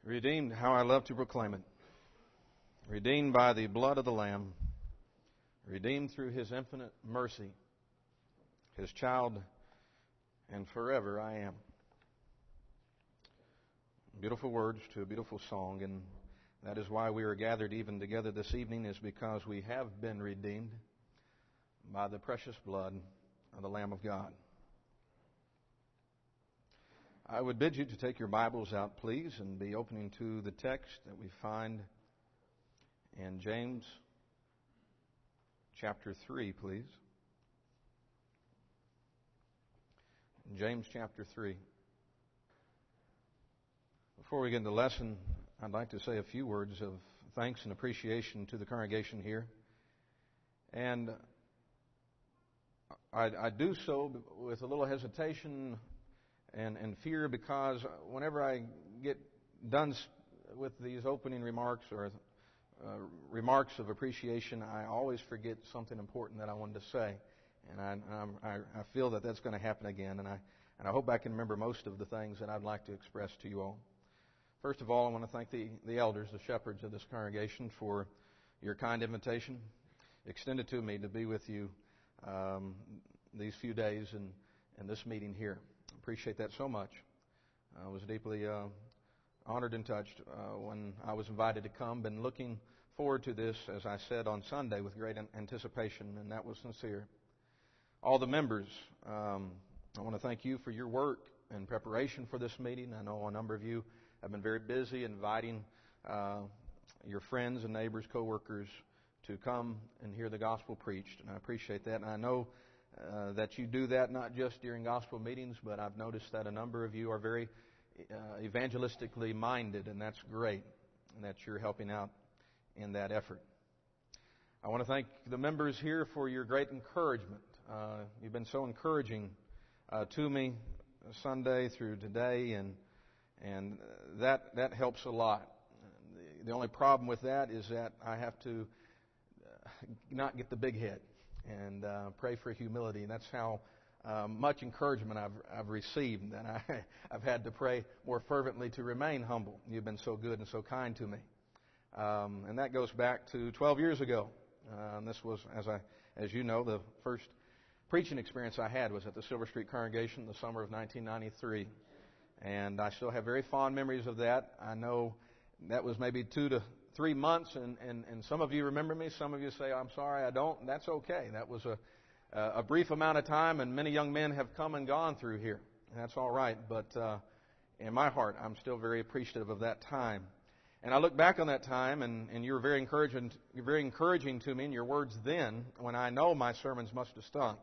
Redeemed, how I love to proclaim it. Redeemed by the blood of the Lamb. Redeemed through His infinite mercy. His child, and forever I am. Beautiful words to a beautiful song, and that is why we are gathered even together this evening, is because we have been redeemed by the precious blood of the Lamb of God. I would bid you to take your Bibles out, please, and be opening to the text that we find in James chapter 3, please. James chapter 3. Before we get into the lesson, I'd like to say a few words of thanks and appreciation to the congregation here. And I do so with a little hesitation and fear, because whenever I get done with these opening remarks or remarks of appreciation, I always forget something important that I wanted to say. And I feel that that's going to happen again. And I hope I can remember most of the things that I'd like to express to you all. First of all, I want to thank the elders, the shepherds of this congregation, for your kind invitation extended to me to be with you these few days in this meeting here. I appreciate that so much. I was deeply honored and touched when I was invited to come. Been looking forward to this, as I said on Sunday, with great anticipation, and that was sincere. All the members, I want to thank you for your work in preparation for this meeting. I know a number of you have been very busy inviting your friends and neighbors, co-workers, to come and hear the gospel preached, and I appreciate that. And I know that you do that not just during gospel meetings, but I've noticed that a number of you are very evangelistically minded, and that's great, and that you're helping out in that effort. I want to thank the members here for your great encouragement. You've been so encouraging to me Sunday through today, and that helps a lot. The only problem with that is that I have to not get the big head and pray for humility. And that's how much encouragement I've received, and I've had to pray more fervently to remain humble. You've been so good and so kind to me. And that goes back to 12 years ago. And this was, as you know, the first preaching experience I had was at the Silver Street congregation in the summer of 1993. And I still have very fond memories of that. I know that was maybe 2 to 3 months, and some of you remember me. Some of you say, I'm sorry, I don't. That's okay. That was a brief amount of time, and many young men have come and gone through here. And that's all right. But in my heart, I'm still very appreciative of that time. And I look back on that time, and you were very encouraging to me in your words then, when I know my sermons must have stunk.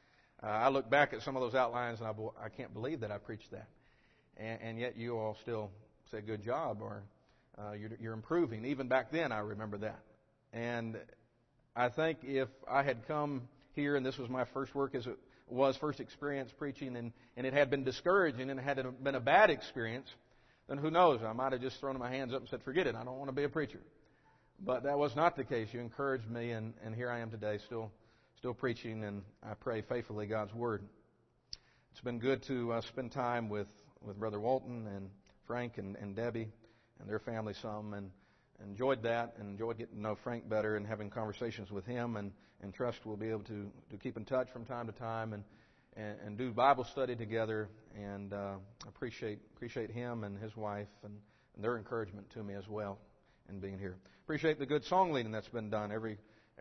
I look back at some of those outlines, and I can't believe that I preached that. And yet you all still say, good job, or you're improving. Even back then, I remember that. And I think if I had come here, and this was my first work as it was, first experience preaching, and it had been discouraging, and it had been a bad experience, then who knows? I might have just thrown my hands up and said, forget it, I don't want to be a preacher. But that was not the case. You encouraged me, and here I am today, still preaching, and I pray faithfully God's Word. It's been good to spend time with Brother Walton and Frank and Debbie and their family some, and enjoyed that, and enjoyed getting to know Frank better and having conversations with him, and trust we'll be able to keep in touch from time to time and do Bible study together, and appreciate him and his wife and their encouragement to me as well in being here. Appreciate the good song leading that's been done every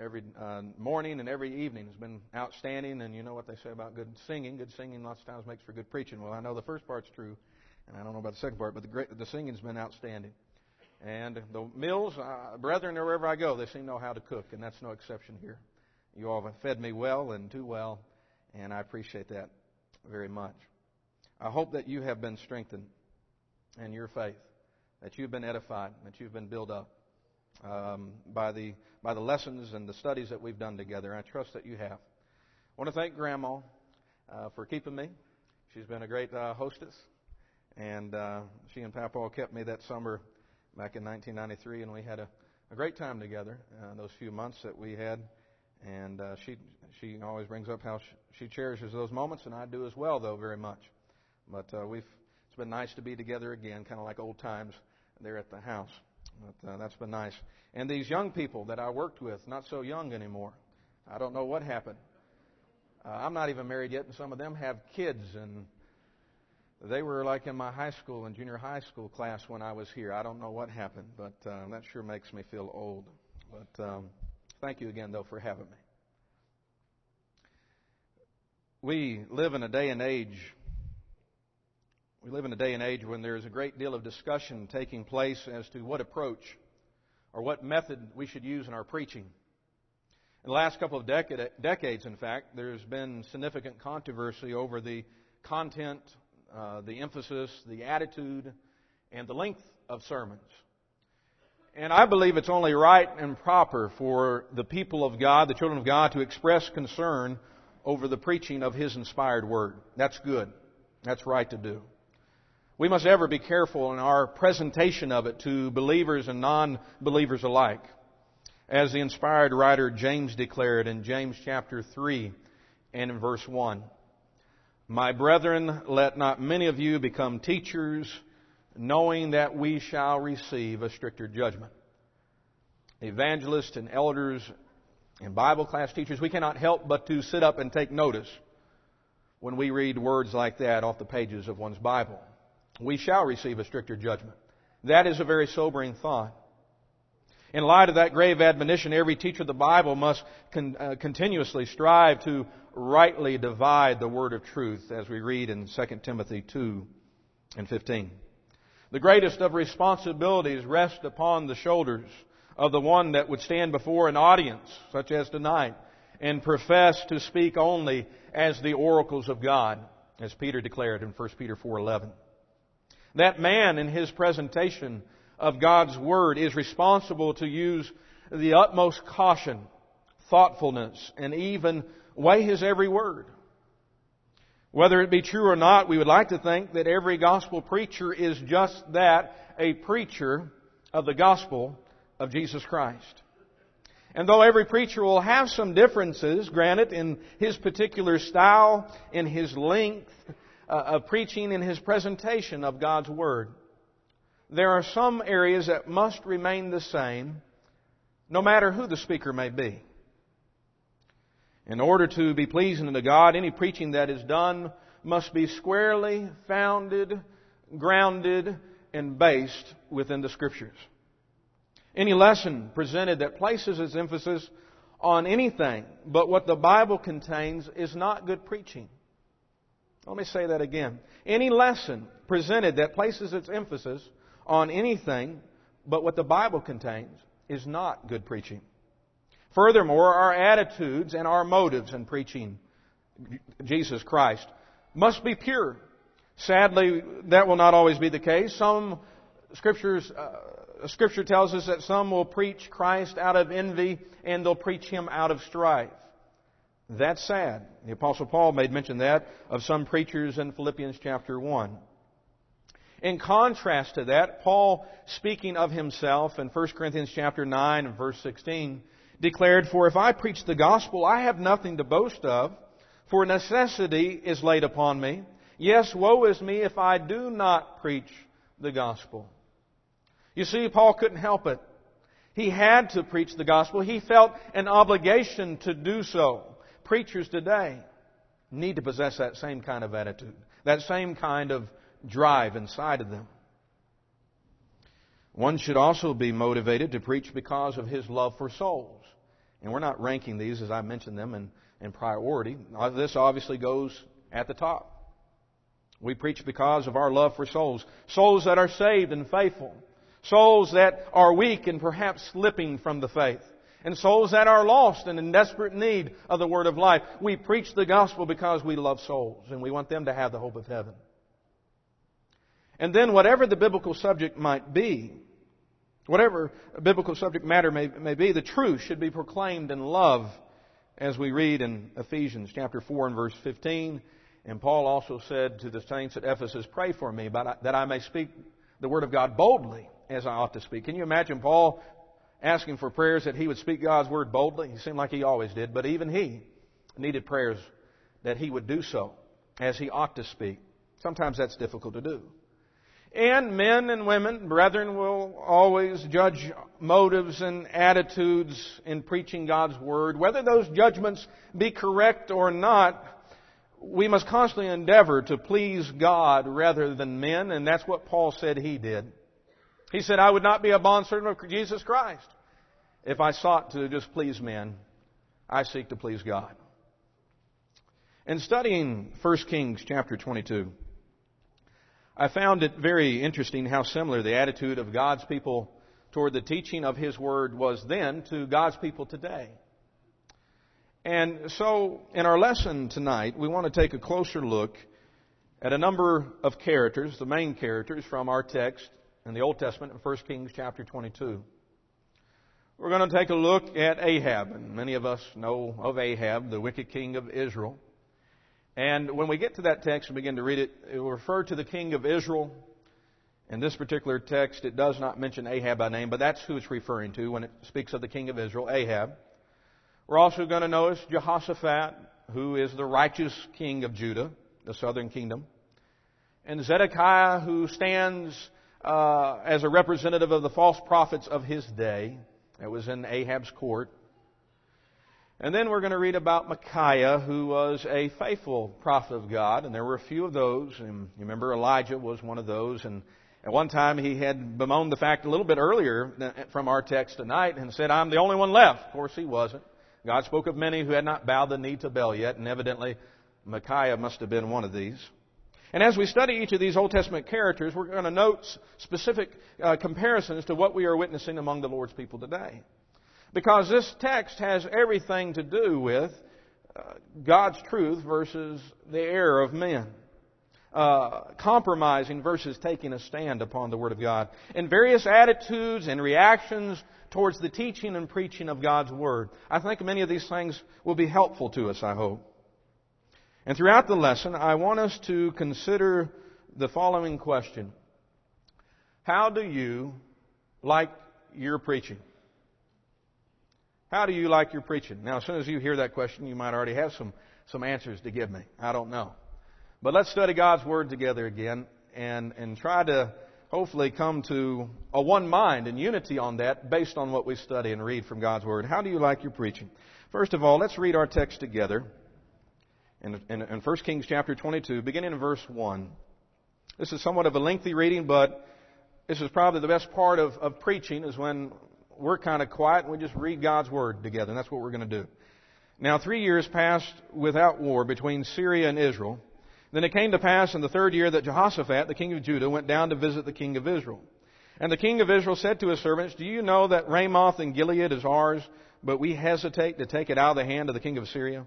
morning and every evening has been outstanding. And you know what they say about good singing. Good singing lots of times makes for good preaching. Well, I know the first part's true, and I don't know about the second part, but the singing's been outstanding. And the Mills, brethren, wherever I go, they seem to know how to cook, and that's no exception here. You all have fed me well and too well, and I appreciate that very much. I hope that you have been strengthened in your faith, that you've been edified, that you've been built up by the lessons and the studies that we've done together. I trust that you have. I want to thank Grandma for keeping me. She's been a great hostess, and she and Papa kept me that summer back in 1993, and we had a great time together those few months that we had. And she always brings up how she cherishes those moments, and I do as well, though, very much. But it's been nice to be together again, kind of like old times there at the house. But that's been nice. And these young people that I worked with, not so young anymore. I don't know what happened. I'm not even married yet, and some of them have kids, and they were like in my high school and junior high school class when I was here. I don't know what happened, but that sure makes me feel old. But thank you again, though, for having me. We live in a day and age when there is a great deal of discussion taking place as to what approach or what method we should use in our preaching. In the last couple of decades, in fact, there's been significant controversy over the content, the emphasis, the attitude, and the length of sermons. And I believe it's only right and proper for the people of God, the children of God, to express concern over the preaching of His inspired Word. That's good. That's right to do. We must ever be careful in our presentation of it to believers and non-believers alike. As the inspired writer James declared in James chapter 3 and in verse 1, "My brethren, let not many of you become teachers, knowing that we shall receive a stricter judgment." Evangelists and elders and Bible class teachers, we cannot help but to sit up and take notice when we read words like that off the pages of one's Bible. We shall receive a stricter judgment. That is a very sobering thought. In light of that grave admonition, every teacher of the Bible must continuously strive to rightly divide the word of truth, as we read in 2 Timothy 2 and 15. The greatest of responsibilities rest upon the shoulders of the one that would stand before an audience, such as tonight, and profess to speak only as the oracles of God, as Peter declared in 1 Peter 4:11. That man, in his presentation of God's Word, is responsible to use the utmost caution, thoughtfulness, and even weigh his every word. Whether it be true or not, we would like to think that every gospel preacher is just that, a preacher of the gospel of Jesus Christ. And though every preacher will have some differences, granted, in his particular style, in his length of preaching, in his presentation of God's Word, there are some areas that must remain the same, no matter who the speaker may be. In order to be pleasing to God, any preaching that is done must be squarely founded, grounded, and based within the Scriptures. Any lesson presented that places its emphasis on anything but what the Bible contains is not good preaching. Let me say that again. Any lesson presented that places its emphasis on anything but what the Bible contains is not good preaching. Furthermore, our attitudes and our motives in preaching Jesus Christ must be pure. Sadly, that will not always be the case. Scripture tells us that some will preach Christ out of envy and they'll preach Him out of strife. That's sad. The Apostle Paul made mention of some preachers in Philippians chapter 1. In contrast to that, Paul, speaking of himself in 1 Corinthians chapter 9 and verse 16, declared, "For if I preach the gospel, I have nothing to boast of, for necessity is laid upon me. Yes, woe is me if I do not preach the gospel." You see, Paul couldn't help it. He had to preach the gospel. He felt an obligation to do so. Preachers today need to possess that same kind of attitude, that same kind of drive inside of them. One should also be motivated to preach because of his love for souls. And we're not ranking these as I mentioned them in priority. This obviously goes at the top. We preach because of our love for souls. Souls that are saved and faithful. Souls that are weak and perhaps slipping from the faith. And souls that are lost and in desperate need of the Word of life. We preach the gospel because we love souls and we want them to have the hope of heaven. And then whatever the biblical subject might be, whatever biblical subject matter may be, the truth should be proclaimed in love, as we read in Ephesians chapter 4 and verse 15. And Paul also said to the saints at Ephesus, "Pray for me that I may speak the Word of God boldly as I ought to speak." Can you imagine Paul asking for prayers that he would speak God's Word boldly? He seemed like he always did, but even he needed prayers that he would do so as he ought to speak. Sometimes that's difficult to do. And men and women, brethren, will always judge motives and attitudes in preaching God's Word. Whether those judgments be correct or not, we must constantly endeavor to please God rather than men, and that's what Paul said he did. He said, I would not be a bondservant of Jesus Christ if I sought to just please men. I seek to please God. In studying 1 Kings chapter 22, I found it very interesting how similar the attitude of God's people toward the teaching of His Word was then to God's people today. And so, in our lesson tonight, we want to take a closer look at a number of characters, the main characters from our text in the Old Testament in 1 Kings chapter 22. We're going to take a look at Ahab, and many of us know of Ahab, the wicked king of Israel. And when we get to that text and begin to read it, it will refer to the king of Israel. In this particular text, it does not mention Ahab by name, but that's who it's referring to when it speaks of the king of Israel, Ahab. We're also going to notice Jehoshaphat, who is the righteous king of Judah, the southern kingdom. And Zedekiah, who stands as a representative of the false prophets of his day. That was in Ahab's court. And then we're going to read about Micaiah, who was a faithful prophet of God, and there were a few of those. And you remember Elijah was one of those, and at one time he had bemoaned the fact a little bit earlier from our text tonight and said, I'm the only one left. Of course he wasn't. God spoke of many who had not bowed the knee to Baal yet, and evidently Micaiah must have been one of these. And as we study each of these Old Testament characters, we're going to note specific comparisons to what we are witnessing among the Lord's people today. Because this text has everything to do with God's truth versus the error of men. Compromising versus taking a stand upon the Word of God. And various attitudes and reactions towards the teaching and preaching of God's Word. I think many of these things will be helpful to us, I hope. And throughout the lesson, I want us to consider the following question. How do you like your preaching? How do you like your preaching? Now, as soon as you hear that question, you might already have some answers to give me. I don't know. But let's study God's Word together again and try to hopefully come to a one mind and unity on that based on what we study and read from God's Word. How do you like your preaching? First of all, let's read our text together in 1 Kings chapter 22, beginning in verse 1. This is somewhat of a lengthy reading, but this is probably the best part of preaching is when we're kind of quiet and we just read God's Word together, and that's what we're going to do. Now 3 years passed without war between Syria and Israel. Then it came to pass in the 3rd year that Jehoshaphat, the king of Judah, went down to visit the king of Israel. And the king of Israel said to his servants, Do you know that Ramoth in Gilead is ours, but we hesitate to take it out of the hand of the king of Syria?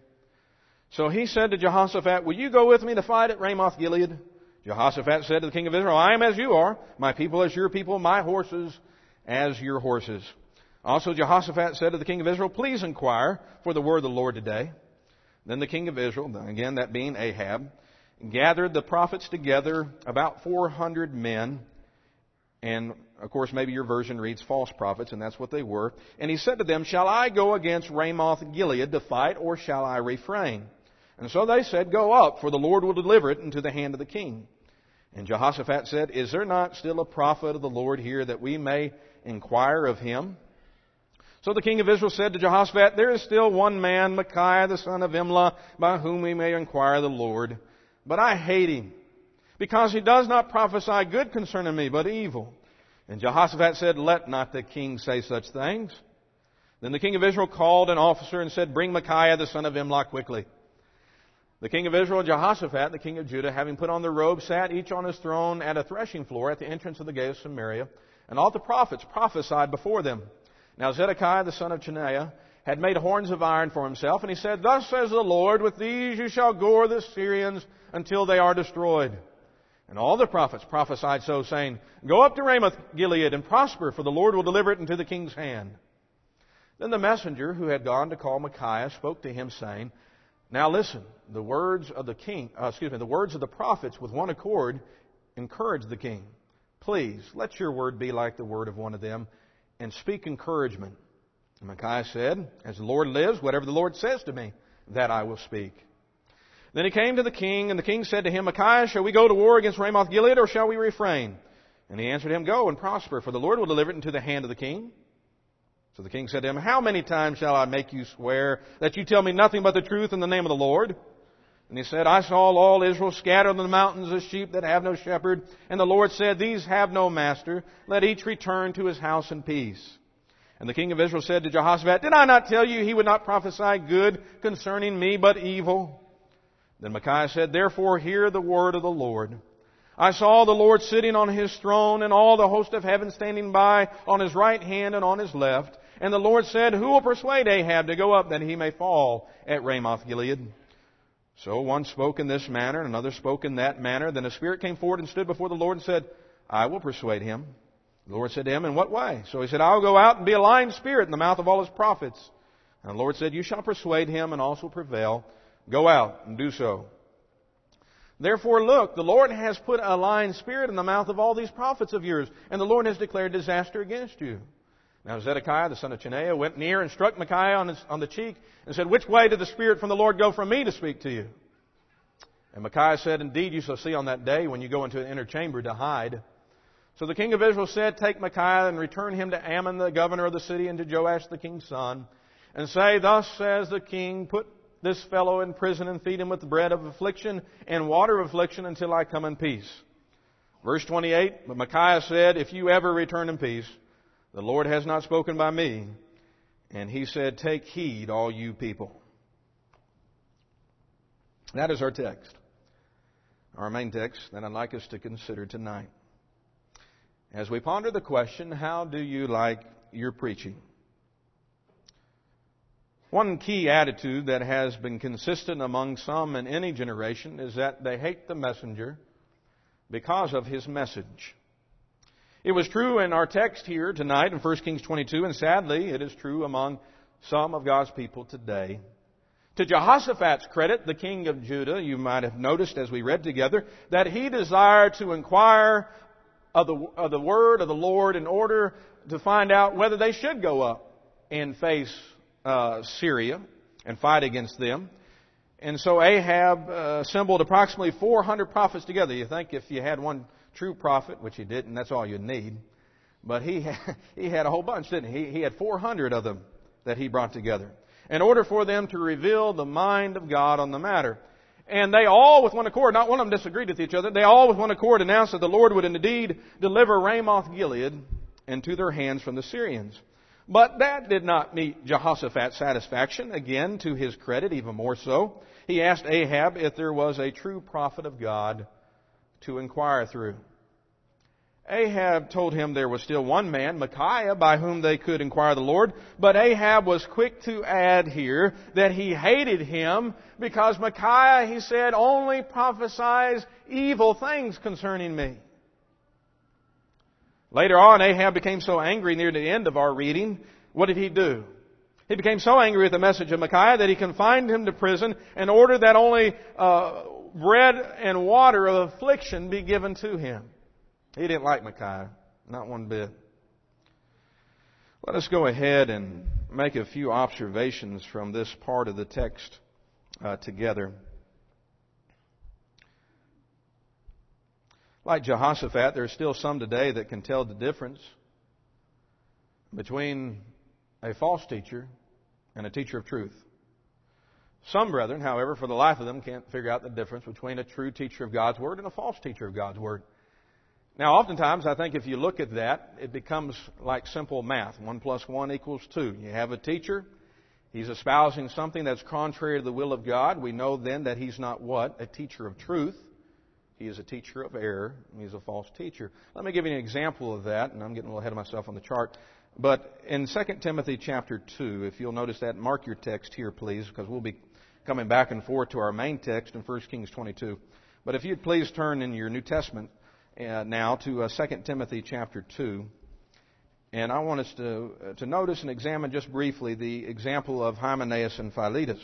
So he said to Jehoshaphat, Will you go with me to fight at Ramoth Gilead? Jehoshaphat said to the king of Israel, I am as you are, my people as your people, my horses as your horses. Also Jehoshaphat said to the king of Israel, Please inquire for the word of the Lord today. Then the king of Israel, again that being Ahab, gathered the prophets together, about 400 men. And, of course, maybe your version reads false prophets, and that's what they were. And he said to them, Shall I go against Ramoth Gilead to fight, or shall I refrain? And so they said, Go up, for the Lord will deliver it into the hand of the king. And Jehoshaphat said, Is there not still a prophet of the Lord here, that we may inquire of him? So the king of Israel said to Jehoshaphat, There is still one man, Micaiah the son of Imlah, by whom we may inquire the Lord. But I hate him, because he does not prophesy good concerning me, but evil. And Jehoshaphat said, Let not the king say such things. Then the king of Israel called an officer and said, Bring Micaiah the son of Imlah quickly. The king of Israel and Jehoshaphat, the king of Judah, having put on their robes, sat each on his throne at a threshing floor at the entrance of the gate of Samaria. And all the prophets prophesied before them. Now Zedekiah the son of Chenaanah had made horns of iron for himself, and he said, Thus says the Lord, With these you shall gore the Syrians until they are destroyed. And all the prophets prophesied so, saying, Go up to Ramoth Gilead and prosper, for the Lord will deliver it into the king's hand. Then the messenger who had gone to call Micaiah spoke to him, saying, Now listen, the words of the words of the prophets with one accord encouraged the king. Please, let your word be like the word of one of them, and speak encouragement. And Micaiah said, As the Lord lives, whatever the Lord says to me, that I will speak. Then he came to the king, and the king said to him, Micaiah, shall we go to war against Ramoth Gilead, or shall we refrain? And he answered him, Go and prosper, for the Lord will deliver it into the hand of the king. So the king said to him, How many times shall I make you swear that you tell me nothing but the truth in the name of the Lord? And he said, I saw all Israel scattered on the mountains as sheep that have no shepherd. And the Lord said, These have no master. Let each return to his house in peace. And the king of Israel said to Jehoshaphat, Did I not tell you he would not prophesy good concerning me, but evil? Then Micaiah said, Therefore hear the word of the Lord. I saw the Lord sitting on His throne, and all the host of heaven standing by on His right hand and on His left. And the Lord said, Who will persuade Ahab to go up that he may fall at Ramoth Gilead? So one spoke in this manner, and another spoke in that manner. Then a spirit came forward and stood before the Lord and said, I will persuade him. The Lord said to him, In what way? So he said, I will go out and be a lying spirit in the mouth of all his prophets. And the Lord said, You shall persuade him and also prevail. Go out and do so. Therefore, look, the Lord has put a lying spirit in the mouth of all these prophets of yours, and the Lord has declared disaster against you. Now Zedekiah, the son of Chenaanah, went near and struck Micaiah on the cheek and said, Which way did the Spirit from the Lord go from me to speak to you? And Micaiah said, Indeed, you shall see on that day when you go into an inner chamber to hide. So the king of Israel said, Take Micaiah and return him to Ammon, the governor of the city, and to Joash, the king's son, and say, Thus says the king, Put this fellow in prison and feed him with the bread of affliction and water of affliction until I come in peace. Verse 28, But Micaiah said, If you ever return in peace, the Lord has not spoken by me. And he said, Take heed, all you people. That is our text. Our main text that I'd like us to consider tonight. As we ponder the question, how do you like your preaching? One key attitude that has been consistent among some in any generation is that they hate the messenger because of his message. It was true in our text here tonight in 1 Kings 22, and sadly it is true among some of God's people today. To Jehoshaphat's credit, the king of Judah, you might have noticed as we read together, that he desired to inquire of the word of the Lord in order to find out whether they should go up and face Syria and fight against them. And so Ahab assembled approximately 400 prophets together. You think if you had one true prophet, which he didn't, that's all you'd need. But he had a whole bunch, didn't he? He had 400 of them that he brought together in order for them to reveal the mind of God on the matter. And they all with one accord, not one of them disagreed with each other, they all with one accord announced that the Lord would indeed deliver Ramoth Gilead into their hands from the Syrians. But that did not meet Jehoshaphat's satisfaction. Again, to his credit, even more so, he asked Ahab if there was a true prophet of God to inquire through. Ahab told him there was still one man, Micaiah, by whom they could inquire the Lord. But Ahab was quick to add here that he hated him because Micaiah, he said, only prophesies evil things concerning me. Later on, Ahab became so angry near the end of our reading. What did he do? He became so angry with the message of Micaiah that he confined him to prison and ordered that only bread and water of affliction be given to him. He didn't like Micaiah, not one bit. Let us go ahead and make a few observations from this part of the text together. Like Jehoshaphat, there are still some today that can tell the difference between a false teacher and a teacher of truth. Some brethren, however, for the life of them, can't figure out the difference between a true teacher of God's Word and a false teacher of God's Word. Now, oftentimes, I think if you look at that, it becomes like simple math. 1 + 1 = 2. You have a teacher. He's espousing something that's contrary to the will of God. We know then that he's not what? A teacher of truth. He is a teacher of error. He's a false teacher. Let me give you an example of that, and I'm getting a little ahead of myself on the chart. But in 2 Timothy chapter 2, if you'll notice that, mark your text here, please, because we'll be coming back and forth to our main text in 1 Kings 22. But if you'd please turn in your New Testament now to 2 Timothy chapter 2. And I want us to notice and examine just briefly the example of Hymenaeus and Philetus.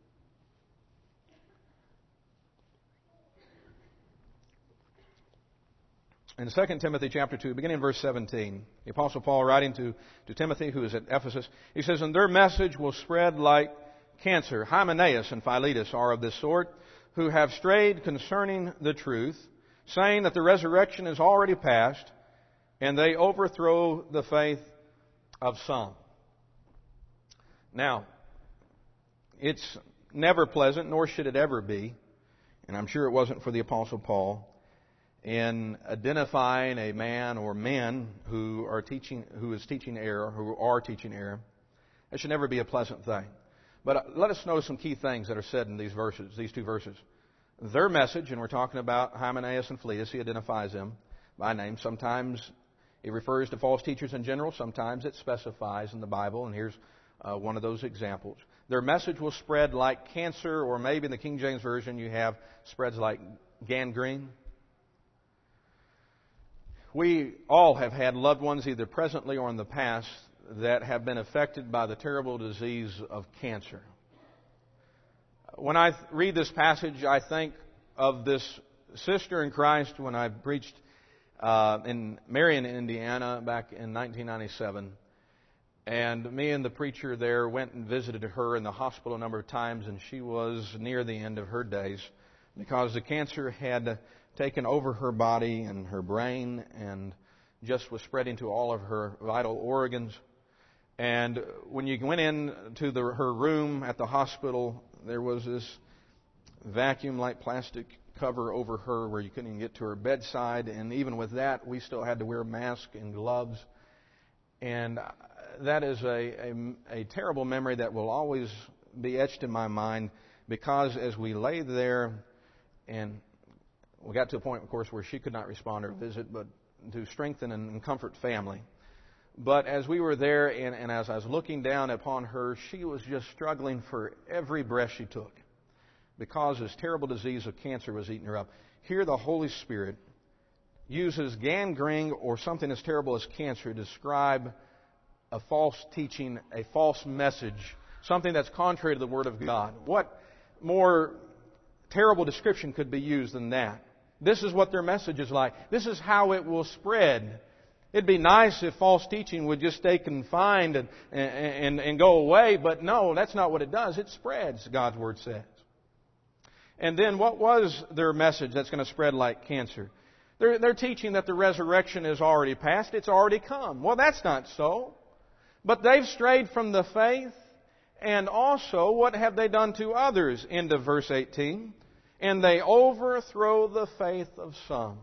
In 2 Timothy chapter 2, beginning in verse 17, the Apostle Paul writing to Timothy, who is at Ephesus, he says, And their message will spread like cancer. Hymenaeus and Philetus are of this sort, who have strayed concerning the truth, saying that the resurrection is already past, and they overthrow the faith of some. Now, it's never pleasant, nor should it ever be, and I'm sure it wasn't for the Apostle Paul, in identifying a man or men who are teaching error. It should never be a pleasant thing. But let us notice some key things that are said in these verses, these two verses. Their message, and we're talking about Hymenaeus and Philetus, he identifies them by name. Sometimes it refers to false teachers in general. Sometimes it specifies in the Bible, and here's one of those examples. Their message will spread like cancer, or maybe in the King James Version you have spreads like gangrene. We all have had loved ones, either presently or in the past, that have been affected by the terrible disease of cancer. When I read this passage, I think of this sister in Christ when I preached in Marion, Indiana, back in 1997. And me and the preacher there went and visited her in the hospital a number of times, and she was near the end of her days because the cancer had taken over her body and her brain and just was spreading to all of her vital organs. And when you went into her room at the hospital, there was this vacuum-like plastic cover over her where you couldn't even get to her bedside. And even with that, we still had to wear masks and gloves. And that is a terrible memory that will always be etched in my mind, because as we lay there, and we got to a point, of course, where she could not respond or visit, but to strengthen and comfort family. But as we were there, and as I was looking down upon her, she was just struggling for every breath she took, because this terrible disease of cancer was eating her up. Here the Holy Spirit uses gangrene, or something as terrible as cancer, to describe a false teaching, a false message, something that's contrary to the Word of God. What more terrible description could be used than that? This is what their message is like. This is how it will spread. It'd be nice if false teaching would just stay confined and go away, but no, that's not what it does. It spreads, God's Word says. And then what was their message that's going to spread like cancer? They're teaching that the resurrection is already past. It's already come. Well, that's not so. But they've strayed from the faith. And also, what have they done to others? Into verse 18. And they overthrow the faith of some.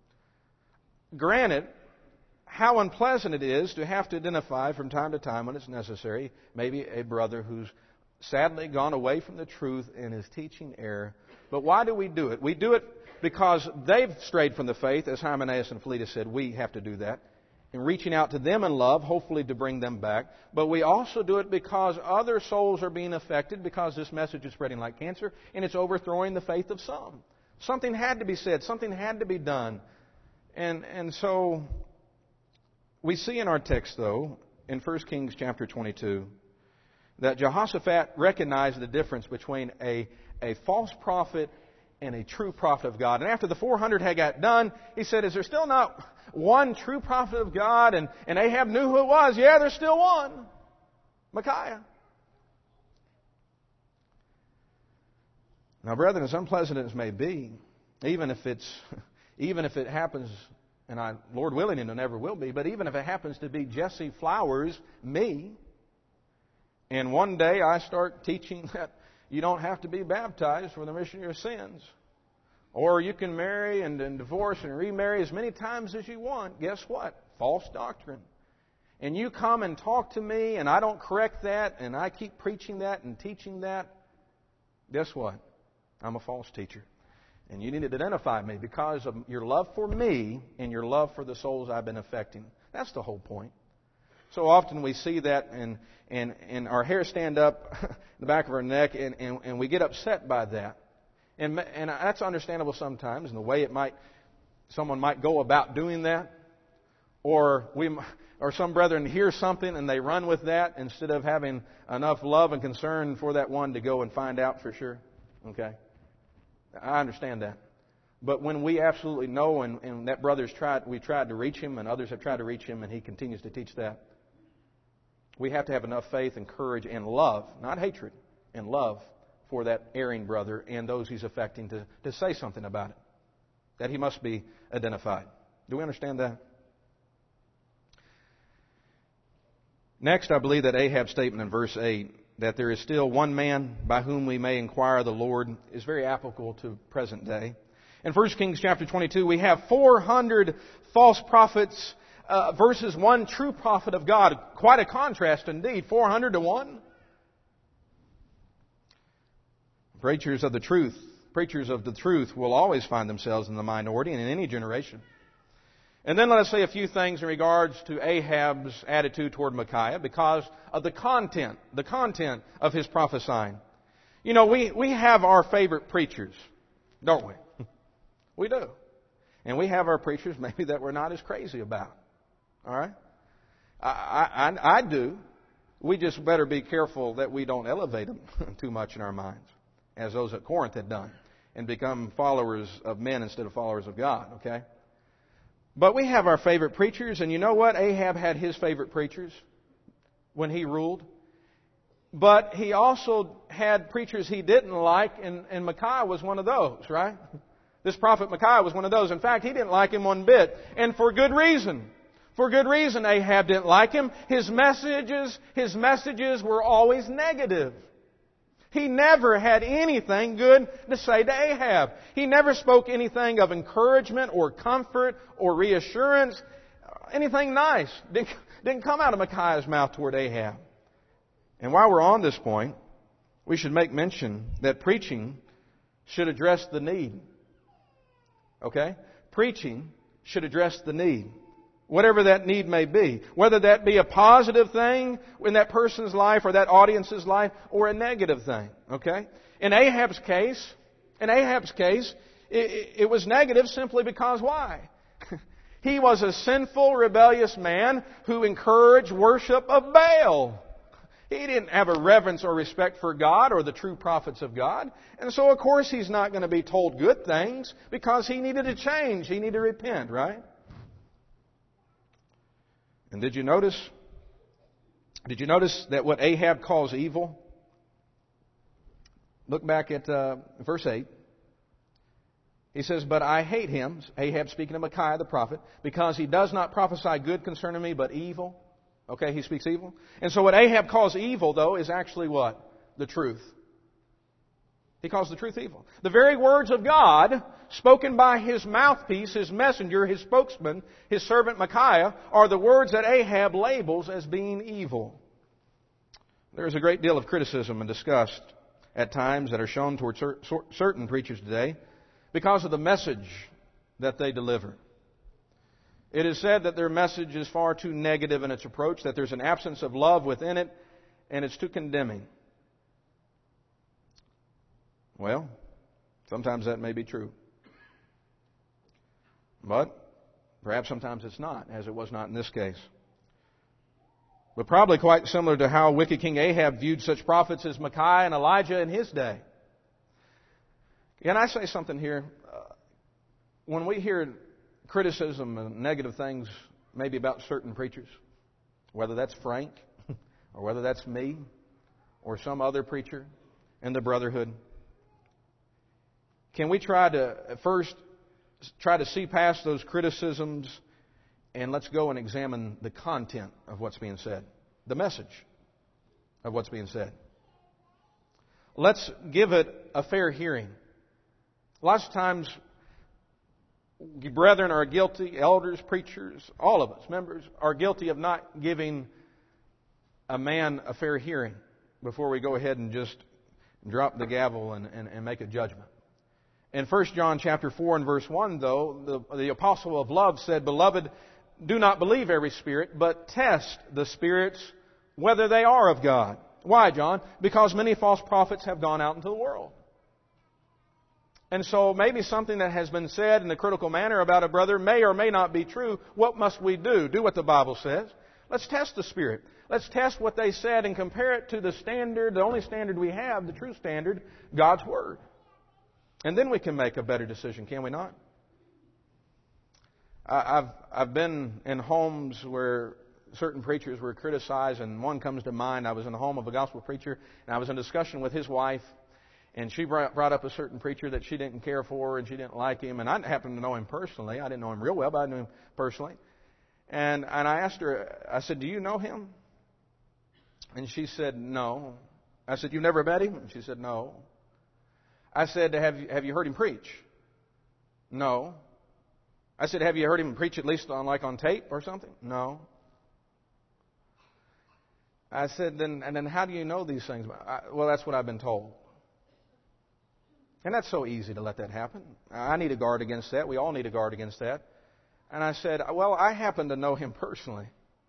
Granted, how unpleasant it is to have to identify from time to time when it's necessary, maybe a brother who's sadly gone away from the truth and is teaching error. But why do we do it? We do it because they've strayed from the faith. As Hymenaeus and Philetus said, we have to do that. And reaching out to them in love, hopefully to bring them back. But we also do it because other souls are being affected, because this message is spreading like cancer, and it's overthrowing the faith of some. Something had to be said. Something had to be done. And so we see in our text, though, in 1 Kings chapter 22, that Jehoshaphat recognized the difference between a false prophet and a true prophet of God. And after the 400 had got done, he said, is there still not one true prophet of God? And Ahab knew who it was. Yeah, there's still one. Micaiah. Now, brethren, as unpleasant as it may be, even if it happens, and Lord willing, it never will be, but even if it happens to be Jesse Flowers, me, and one day I start teaching that you don't have to be baptized for the remission of your sins, or you can marry and divorce and remarry as many times as you want. Guess what? False doctrine. And you come and talk to me, and I don't correct that, and I keep preaching that and teaching that. Guess what? I'm a false teacher. And you need to identify me because of your love for me and your love for the souls I've been affecting. That's the whole point. So often we see that, and our hair stand up the back of our neck, and we get upset by that. And that's understandable sometimes, in the way someone might go about doing that. Or some brethren hear something and they run with that instead of having enough love and concern for that one to go and find out for sure. Okay? I understand that. But when we absolutely know, and that we tried to reach him, and others have tried to reach him, and he continues to teach that, we have to have enough faith and courage and love, not hatred, and love for that erring brother and those he's affecting to say something about it. That he must be identified. Do we understand that? Next, I believe that Ahab's statement in verse 8, that there is still one man by whom we may inquire the Lord, is very applicable to present day. In 1 Kings chapter 22, we have 400 false prophets versus one true prophet of God. Quite a contrast indeed, 400 to 1. Preachers of the truth will always find themselves in the minority and in any generation. And then let us say a few things in regards to Ahab's attitude toward Micaiah because of the content of his prophesying. You know, we have our favorite preachers, don't we? We do. And we have our preachers maybe that we're not as crazy about. All right? I do. We just better be careful that we don't elevate them too much in our minds, as those at Corinth had done, and become followers of men instead of followers of God, okay? But we have our favorite preachers, and you know what? Ahab had his favorite preachers when he ruled. But he also had preachers he didn't like, and Micaiah was one of those, right? This prophet Micaiah was one of those. In fact, he didn't like him one bit, and for good reason. For good reason Ahab didn't like him. His messages were always negative. He never had anything good to say to Ahab. He never spoke anything of encouragement or comfort or reassurance, anything nice. Didn't come out of Micaiah's mouth toward Ahab. And while we're on this point, we should make mention that preaching should address the need. Okay? Preaching should address the need. Whatever that need may be. Whether that be a positive thing in that person's life or that audience's life or a negative thing. Okay? In Ahab's case, it was negative simply because why? He was a sinful, rebellious man who encouraged worship of Baal. He didn't have a reverence or respect for God or the true prophets of God. And so, of course, he's not going to be told good things because he needed to change. He needed to repent, right? And did you notice that what Ahab calls evil? Look back at verse 8. He says, "But I hate him," Ahab speaking of Micaiah the prophet, "because he does not prophesy good concerning me, but evil." Okay, he speaks evil. And so what Ahab calls evil, though, is actually what? The truth. He calls the truth evil. The very words of God, spoken by his mouthpiece, his messenger, his spokesman, his servant Micaiah, are the words that Ahab labels as being evil. There is a great deal of criticism and disgust at times that are shown toward certain preachers today because of the message that they deliver. It is said that their message is far too negative in its approach, that there's an absence of love within it, and it's too condemning. Well, sometimes that may be true. But perhaps sometimes it's not, as it was not in this case. But probably quite similar to how wicked King Ahab viewed such prophets as Micaiah and Elijah in his day. Can I say something here? When we hear criticism and negative things maybe about certain preachers, whether that's Frank or whether that's me or some other preacher in the brotherhood, can we try to see past those criticisms and let's go and examine the content of what's being said, the message of what's being said. Let's give it a fair hearing. Lots of times, brethren are guilty, elders, preachers, all of us, members, are guilty of not giving a man a fair hearing before we go ahead and just drop the gavel and make a judgment. In 1 John chapter 4 and verse 1, though, the apostle of love said, "Beloved, do not believe every spirit, but test the spirits whether they are of God." Why, John? Because many false prophets have gone out into the world. And so maybe something that has been said in a critical manner about a brother may or may not be true. What must we do? Do what the Bible says. Let's test the Spirit. Let's test what they said and compare it to the standard, the only standard we have, the true standard, God's Word. And then we can make a better decision, can we not? I've been in homes where certain preachers were criticized, and one comes to mind. I was in the home of a gospel preacher, and I was in discussion with his wife, and she brought up a certain preacher that she didn't care for, and she didn't like him, and I happened to know him personally. I didn't know him real well, but I knew him personally. And I asked her, I said, "Do you know him?" And she said, no. I said, you've never met him? And she said, no. I said, have you heard him preach? No. I said, have you heard him preach at least on tape or something? No. I said, then how do you know these things? Well, that's what I've been told. And that's so easy to let that happen. I need to guard against that. We all need to guard against that. And I said, well, I happen to know him personally.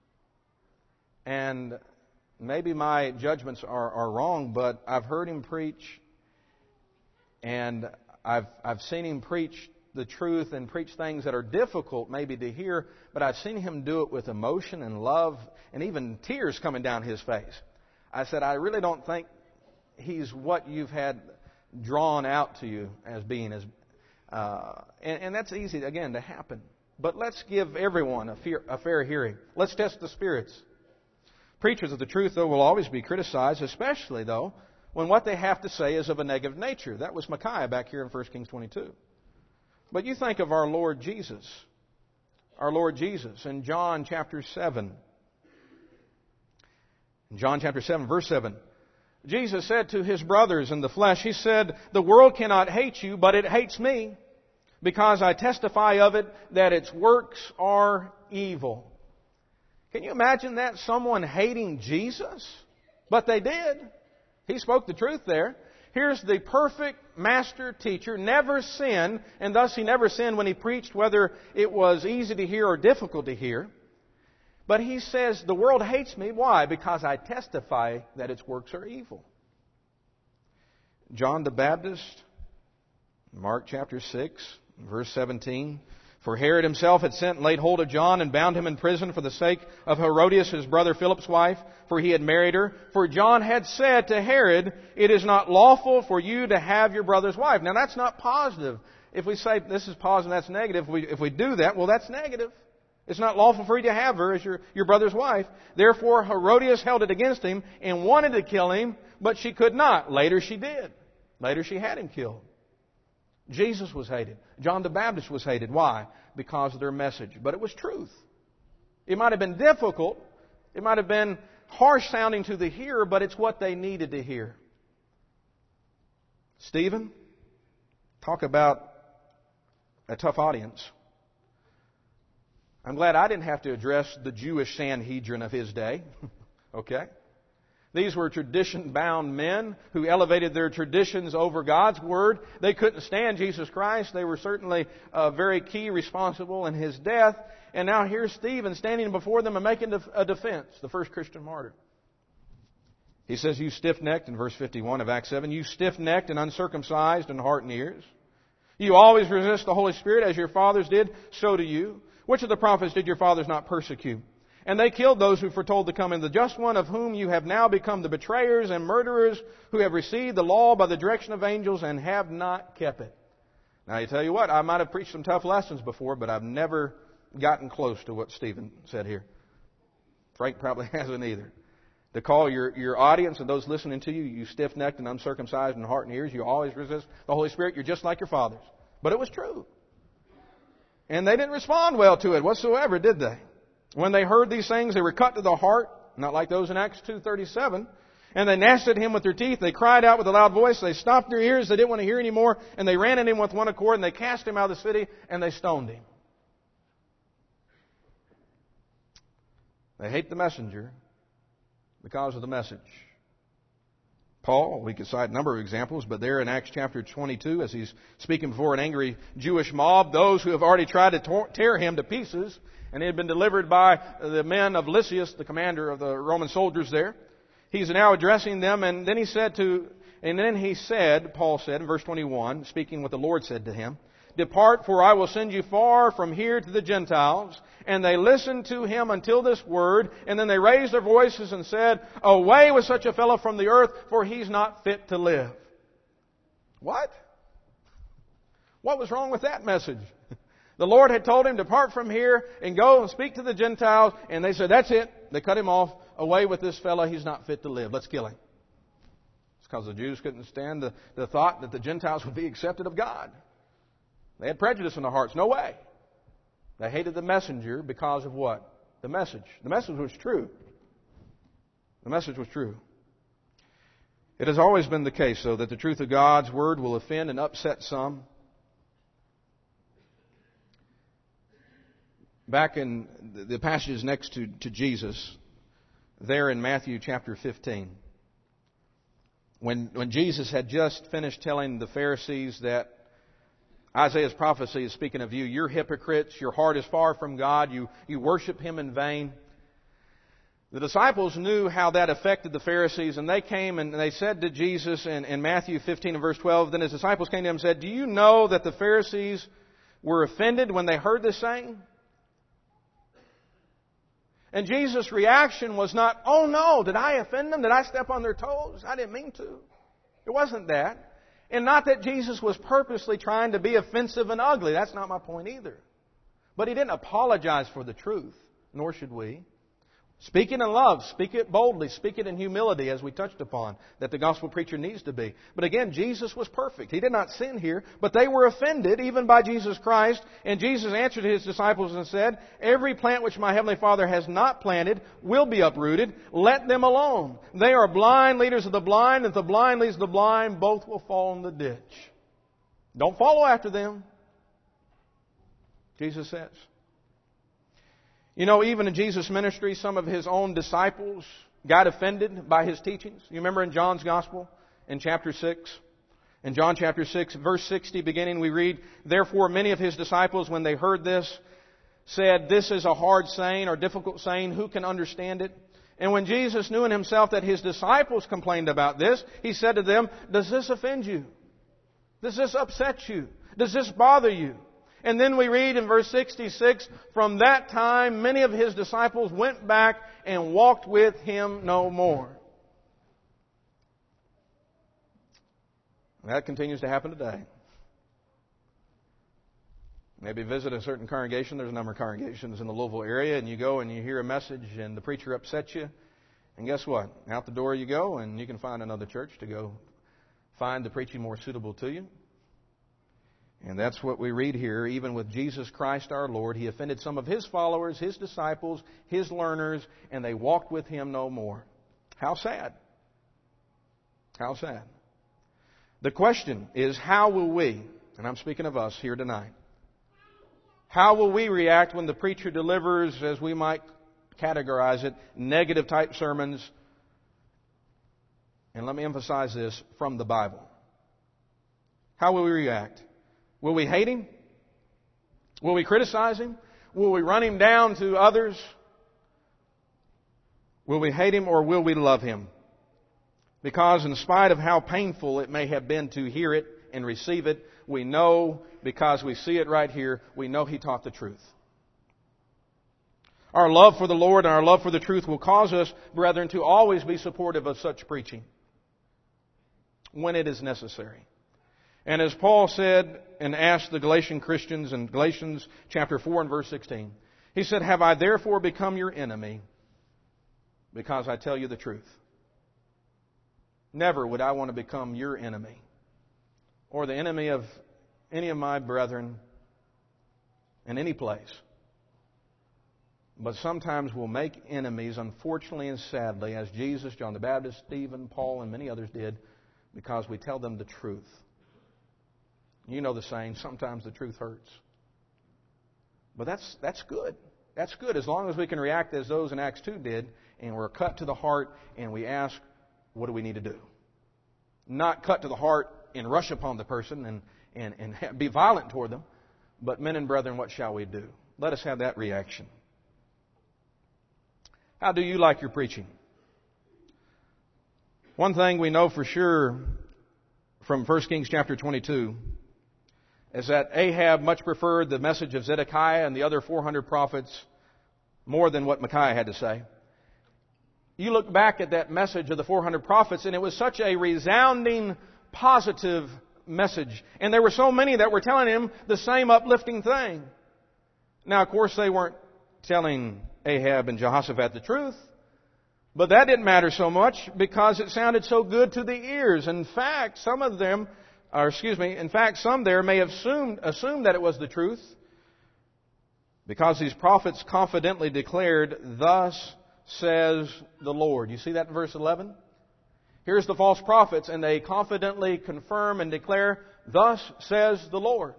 And maybe my judgments are wrong, but I've heard him preach, and I've seen him preach the truth and preach things that are difficult maybe to hear, but I've seen him do it with emotion and love and even tears coming down his face. I said, I really don't think he's what you've had drawn out to you as being. And that's easy, again, to happen. But let's give everyone a fair hearing. Let's test the spirits. Preachers of the truth, though, will always be criticized, especially, though, when what they have to say is of a negative nature. That was Micaiah back here in 1 Kings 22. But you think of our Lord Jesus. Our Lord Jesus in John chapter 7. In John chapter 7, verse 7. Jesus said to His brothers in the flesh, He said, the world cannot hate you, but it hates me, because I testify of it that its works are evil. Can you imagine that? Someone hating Jesus? But they did. He spoke the truth there. Here's the perfect master teacher, never sinned, and thus He never sinned when He preached, whether it was easy to hear or difficult to hear. But He says, the world hates me. Why? Because I testify that its works are evil. John the Baptist, Mark chapter 6, verse 17. For Herod himself had sent and laid hold of John and bound him in prison for the sake of Herodias, his brother Philip's wife, for he had married her. For John had said to Herod, it is not lawful for you to have your brother's wife. Now that's not positive. If we say this is positive and that's negative, if we do that, well, that's negative. It's not lawful for you to have her as your brother's wife. Therefore Herodias held it against him and wanted to kill him, but she could not. Later she did. Later she had him killed. Jesus was hated. John the Baptist was hated. Why? Because of their message. But it was truth. It might have been difficult. It might have been harsh sounding to the hearer, but it's what they needed to hear. Stephen, talk about a tough audience. I'm glad I didn't have to address the Jewish Sanhedrin of his day. Okay? These were tradition-bound men who elevated their traditions over God's Word. They couldn't stand Jesus Christ. They were certainly very key responsible in His death. And now here's Stephen standing before them and making a defense, the first Christian martyr. He says, you stiff-necked, in verse 51 of Acts 7, you stiff-necked and uncircumcised in heart and ears. You always resist the Holy Spirit as your fathers did, so do you. Which of the prophets did your fathers not persecute? And they killed those who foretold the coming of the just one, of whom you have now become the betrayers and murderers, who have received the law by the direction of angels and have not kept it. Now, I tell you what, I might have preached some tough lessons before, but I've never gotten close to what Stephen said here. Frank probably hasn't either. To call your audience and those listening to you, you stiff-necked and uncircumcised in heart and ears, you always resist the Holy Spirit, you're just like your fathers. But it was true. And they didn't respond well to it whatsoever, did they? When they heard these things, they were cut to the heart, not like those in Acts 2:37. And they gnashed at him with their teeth. They cried out with a loud voice. They stopped their ears. They didn't want to hear anymore. And they ran at him with one accord. And they cast him out of the city. And they stoned him. They hate the messenger because of the message. Paul, we could cite a number of examples, but there in Acts chapter 22, as he's speaking before an angry Jewish mob, those who have already tried to tear him to pieces, and he had been delivered by the men of Lysias, the commander of the Roman soldiers there. He's now addressing them, and then he said, Paul said in verse 21, speaking what the Lord said to him, depart, for I will send you far from here to the Gentiles. And they listened to him until this word, and then they raised their voices and said, away with such a fellow from the earth, for he's not fit to live. What? What was wrong with that message? The Lord had told him, depart from here and go and speak to the Gentiles. And they said, that's it. They cut him off. Away with this fellow. He's not fit to live. Let's kill him. It's because the Jews couldn't stand the thought that the Gentiles would be accepted of God. They had prejudice in their hearts. No way. They hated the messenger because of what? The message. The message was true. The message was true. It has always been the case, though, that the truth of God's Word will offend and upset some. Back in the passages next to Jesus, there in Matthew chapter 15, when Jesus had just finished telling the Pharisees that Isaiah's prophecy is speaking of you, you're hypocrites, your heart is far from God, you worship Him in vain. The disciples knew how that affected the Pharisees, and they came and they said to Jesus in Matthew 15 and verse 12, then His disciples came to Him and said, do you know that the Pharisees were offended when they heard this saying? And Jesus' reaction was not, oh no, did I offend them? Did I step on their toes? I didn't mean to. It wasn't that. And not that Jesus was purposely trying to be offensive and ugly. That's not my point either. But He didn't apologize for the truth, nor should we. Speak it in love. Speak it boldly. Speak it in humility, as we touched upon, that the gospel preacher needs to be. But again, Jesus was perfect. He did not sin here, but they were offended even by Jesus Christ. And Jesus answered His disciples and said, every plant which my Heavenly Father has not planted will be uprooted. Let them alone. They are blind leaders of the blind. If the blind leads the blind, both will fall in the ditch. Don't follow after them, Jesus says. You know, even in Jesus' ministry, some of His own disciples got offended by His teachings. You remember in John's Gospel, in chapter 6? In John chapter 6, verse 60 beginning, we read, therefore many of His disciples, when they heard this, said, this is a hard saying or difficult saying. Who can understand it? And when Jesus knew in Himself that His disciples complained about this, He said to them, does this offend you? Does this upset you? Does this bother you? And then we read in verse 66, from that time many of His disciples went back and walked with Him no more. That continues to happen today. Maybe visit a certain congregation. There's a number of congregations in the Louisville area, and you go and you hear a message and the preacher upsets you. And guess what? Out the door you go, and you can find another church to go find the preaching more suitable to you. And that's what we read here. Even with Jesus Christ our Lord, He offended some of His followers, His disciples, His learners, and they walked with Him no more. How sad. How sad. The question is, how will we, and I'm speaking of us here tonight, how will we react when the preacher delivers, as we might categorize it, negative type sermons? And let me emphasize this, from the Bible. How will we react? Will we hate him? Will we criticize him? Will we run him down to others? Will we hate him or will we love him? Because in spite of how painful it may have been to hear it and receive it, we know, because we see it right here, we know he taught the truth. Our love for the Lord and our love for the truth will cause us, brethren, to always be supportive of such preaching when it is necessary. And as Paul said and asked the Galatian Christians in Galatians chapter 4 and verse 16, he said, "Have I therefore become your enemy because I tell you the truth?" Never would I want to become your enemy or the enemy of any of my brethren in any place. But sometimes we'll make enemies, unfortunately and sadly, as Jesus, John the Baptist, Stephen, Paul, and many others did, because we tell them the truth. You know the saying, sometimes the truth hurts. But that's good. That's good as long as we can react as those in Acts 2 did, and we're cut to the heart and we ask, what do we need to do? Not cut to the heart and rush upon the person and be violent toward them, but men and brethren, what shall we do? Let us have that reaction. How do you like your preaching? One thing we know for sure from 1 Kings chapter 22 is that Ahab much preferred the message of Zedekiah and the other 400 prophets more than what Micaiah had to say. You look back at that message of the 400 prophets, and it was such a resounding, positive message. And there were so many that were telling him the same uplifting thing. Now, of course, they weren't telling Ahab and Jehoshaphat the truth, but that didn't matter so much because it sounded so good to the ears. In fact, some there may have assumed that it was the truth, because these prophets confidently declared, "Thus says the Lord. You see that in verse 11? Here's the false prophets, and they confidently confirm and declare, thus says the Lord.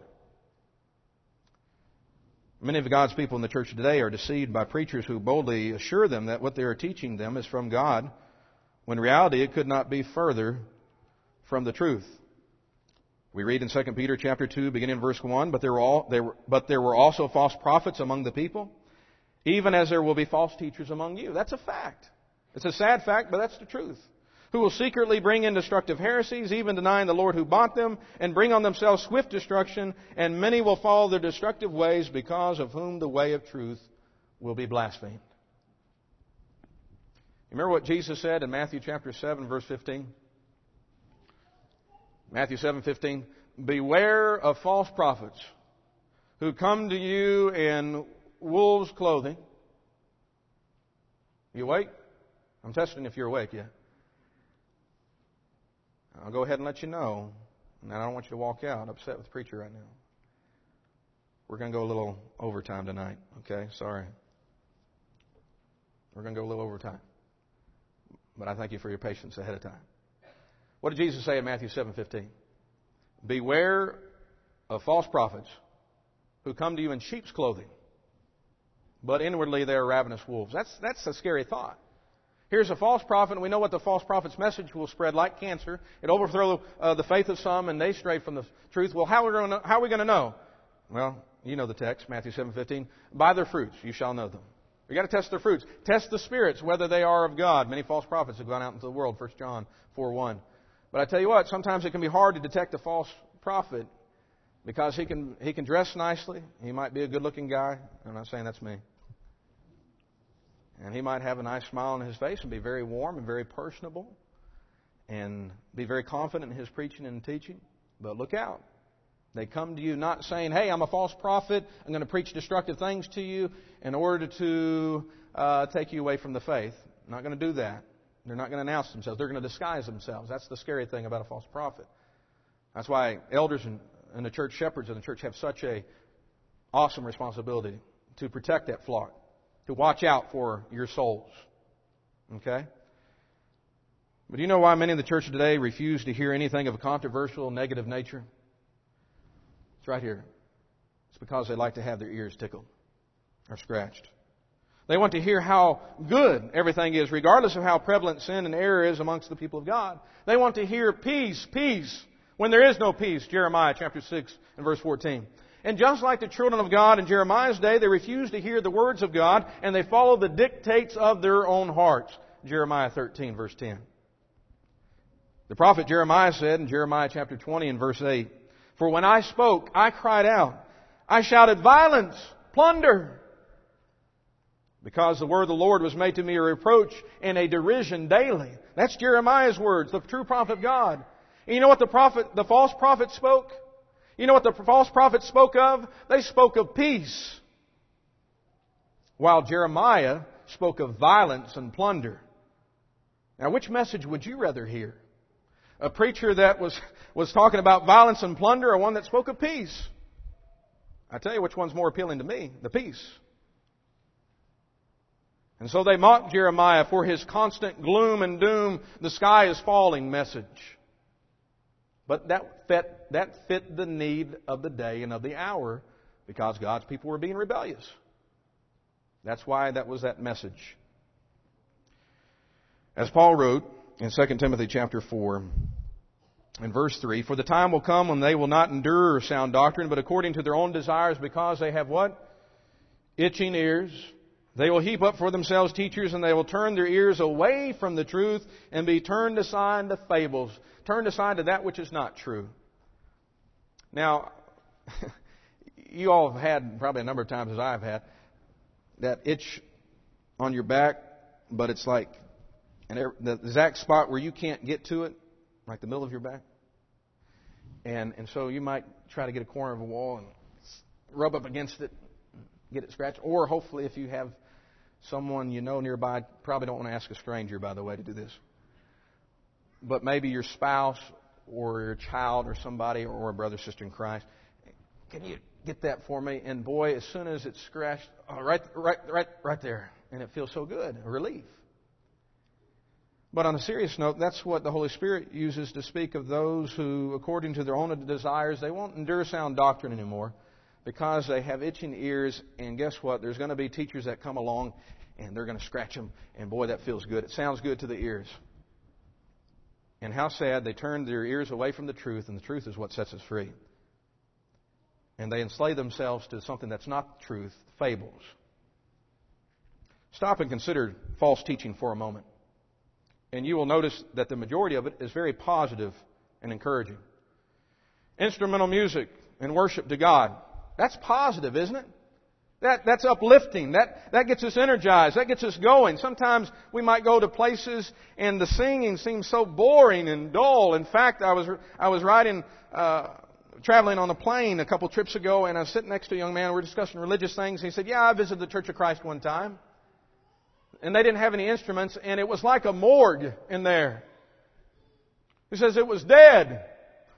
Many of God's people in the church today are deceived by preachers who boldly assure them that what they are teaching them is from God, when in reality it could not be further from the truth. We read in 2 Peter chapter 2, beginning in verse 1, but there were also false prophets among the people, even as there will be false teachers among you. That's a fact. It's a sad fact, but that's the truth. Who will secretly bring in destructive heresies, even denying the Lord who bought them, and bring on themselves swift destruction, and many will follow their destructive ways, because of whom the way of truth will be blasphemed. Remember what Jesus said in Matthew chapter 7, verse 15? Matthew 7:15, beware of false prophets who come to you in wolves' clothing. You awake? I'm testing if you're awake yet. I'll go ahead and let you know. And I don't want you to walk out upset with the preacher right now. We're going to go a little overtime tonight. Okay? Sorry. We're going to go a little overtime. But I thank you for your patience ahead of time. What did Jesus say in Matthew 7:15? Beware of false prophets who come to you in sheep's clothing, but inwardly they are ravenous wolves. That's a scary thought. Here's a false prophet, and we know what the false prophet's message will spread like cancer. It overthrow the faith of some, and they stray from the truth. Well, how are we going to know? Well, you know the text, Matthew 7:15. By their fruits you shall know them. You've got to test their fruits. Test the spirits, whether they are of God. Many false prophets have gone out into the world, 1 John 4:1. But I tell you what, sometimes it can be hard to detect a false prophet because he can dress nicely. He might be a good-looking guy. I'm not saying that's me. And he might have a nice smile on his face and be very warm and very personable and be very confident in his preaching and teaching. But look out. They come to you not saying, hey, I'm a false prophet. I'm going to preach destructive things to you in order to take you away from the faith. I'm not going to do that. They're not going to announce themselves. They're going to disguise themselves. That's the scary thing about a false prophet. That's why elders and the church shepherds in the church have such a awesome responsibility to protect that flock, to watch out for your souls. Okay? But do you know why many in the church today refuse to hear anything of a controversial, negative nature? It's right here. It's because they like to have their ears tickled or scratched. They want to hear how good everything is, regardless of how prevalent sin and error is amongst the people of God. They want to hear peace, peace, when there is no peace. Jeremiah chapter 6 and verse 14. And just like the children of God in Jeremiah's day, they refuse to hear the words of God, and they follow the dictates of their own hearts. Jeremiah 13 verse 10. The prophet Jeremiah said in Jeremiah chapter 20 and verse 8, for when I spoke, I cried out. I shouted violence, plunder. Because the word of the Lord was made to me a reproach and a derision daily. That's Jeremiah's words, the true prophet of God. And you know what the false prophet spoke? You know what the false prophet spoke of? They spoke of peace. While Jeremiah spoke of violence and plunder. Now, which message would you rather hear? A preacher that was talking about violence and plunder, or one that spoke of peace? I tell you which one's more appealing to me, the peace. And so they mocked Jeremiah for his constant gloom and doom, the sky is falling message. But that fit the need of the day and of the hour, because God's people were being rebellious. That's why that was that message. As Paul wrote in 2 Timothy chapter 4, in verse 3, for the time will come when they will not endure sound doctrine, but according to their own desires, because they have what? Itching ears. They will heap up for themselves teachers, and they will turn their ears away from the truth and be turned aside to fables, turned aside to that which is not true. Now, you all have had, probably a number of times as I've had, that itch on your back, but it's like the exact spot where you can't get to it, like the middle of your back. And so you might try to get a corner of a wall and rub up against it, get it scratched. Or hopefully if you have someone you know nearby, probably don't want to ask a stranger, by the way, to do this. But maybe your spouse or your child or somebody or a brother, sister in Christ. Can you get that for me. And boy, as soon as it's scratched, right there. And it feels so good, a relief. But on a serious note, that's what the Holy Spirit uses to speak of those who, according to their own desires, they won't endure sound doctrine anymore because they have itching ears. And guess what? There's going to be teachers that come along and they're going to scratch them. And boy, that feels good. It sounds good to the ears. And how sad, they turn their ears away from the truth, and the truth is what sets us free. And they enslave themselves to something that's not the truth, fables. Stop and consider false teaching for a moment. And you will notice that the majority of it is very positive and encouraging. Instrumental music and worship to God. That's positive, isn't it? That's uplifting. That gets us energized. That gets us going. Sometimes we might go to places and the singing seems so boring and dull. In fact, I was traveling on a plane a couple trips ago, and I was sitting next to a young man. We were discussing religious things. And he said, "Yeah, I visited the Church of Christ one time. And they didn't have any instruments, and it was like a morgue in there." He says it was dead.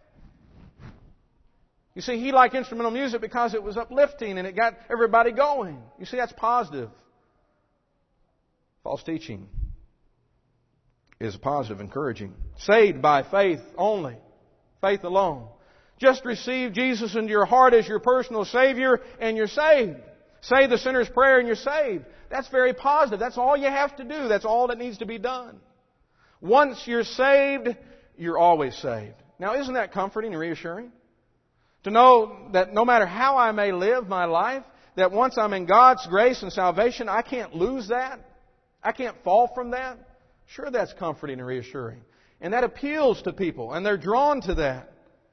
You see, he liked instrumental music because it was uplifting and it got everybody going. You see, that's positive. False teaching is positive, encouraging. Saved by faith only. Faith alone. Just receive Jesus into your heart as your personal Savior and you're saved. Say the sinner's prayer and you're saved. That's very positive. That's all you have to do. That's all that needs to be done. Once you're saved, you're always saved. Now, isn't that comforting and reassuring? To know that no matter how I may live my life, that once I'm in God's grace and salvation, I can't lose that. I can't fall from that. Sure, that's comforting and reassuring. And that appeals to people, and they're drawn to that.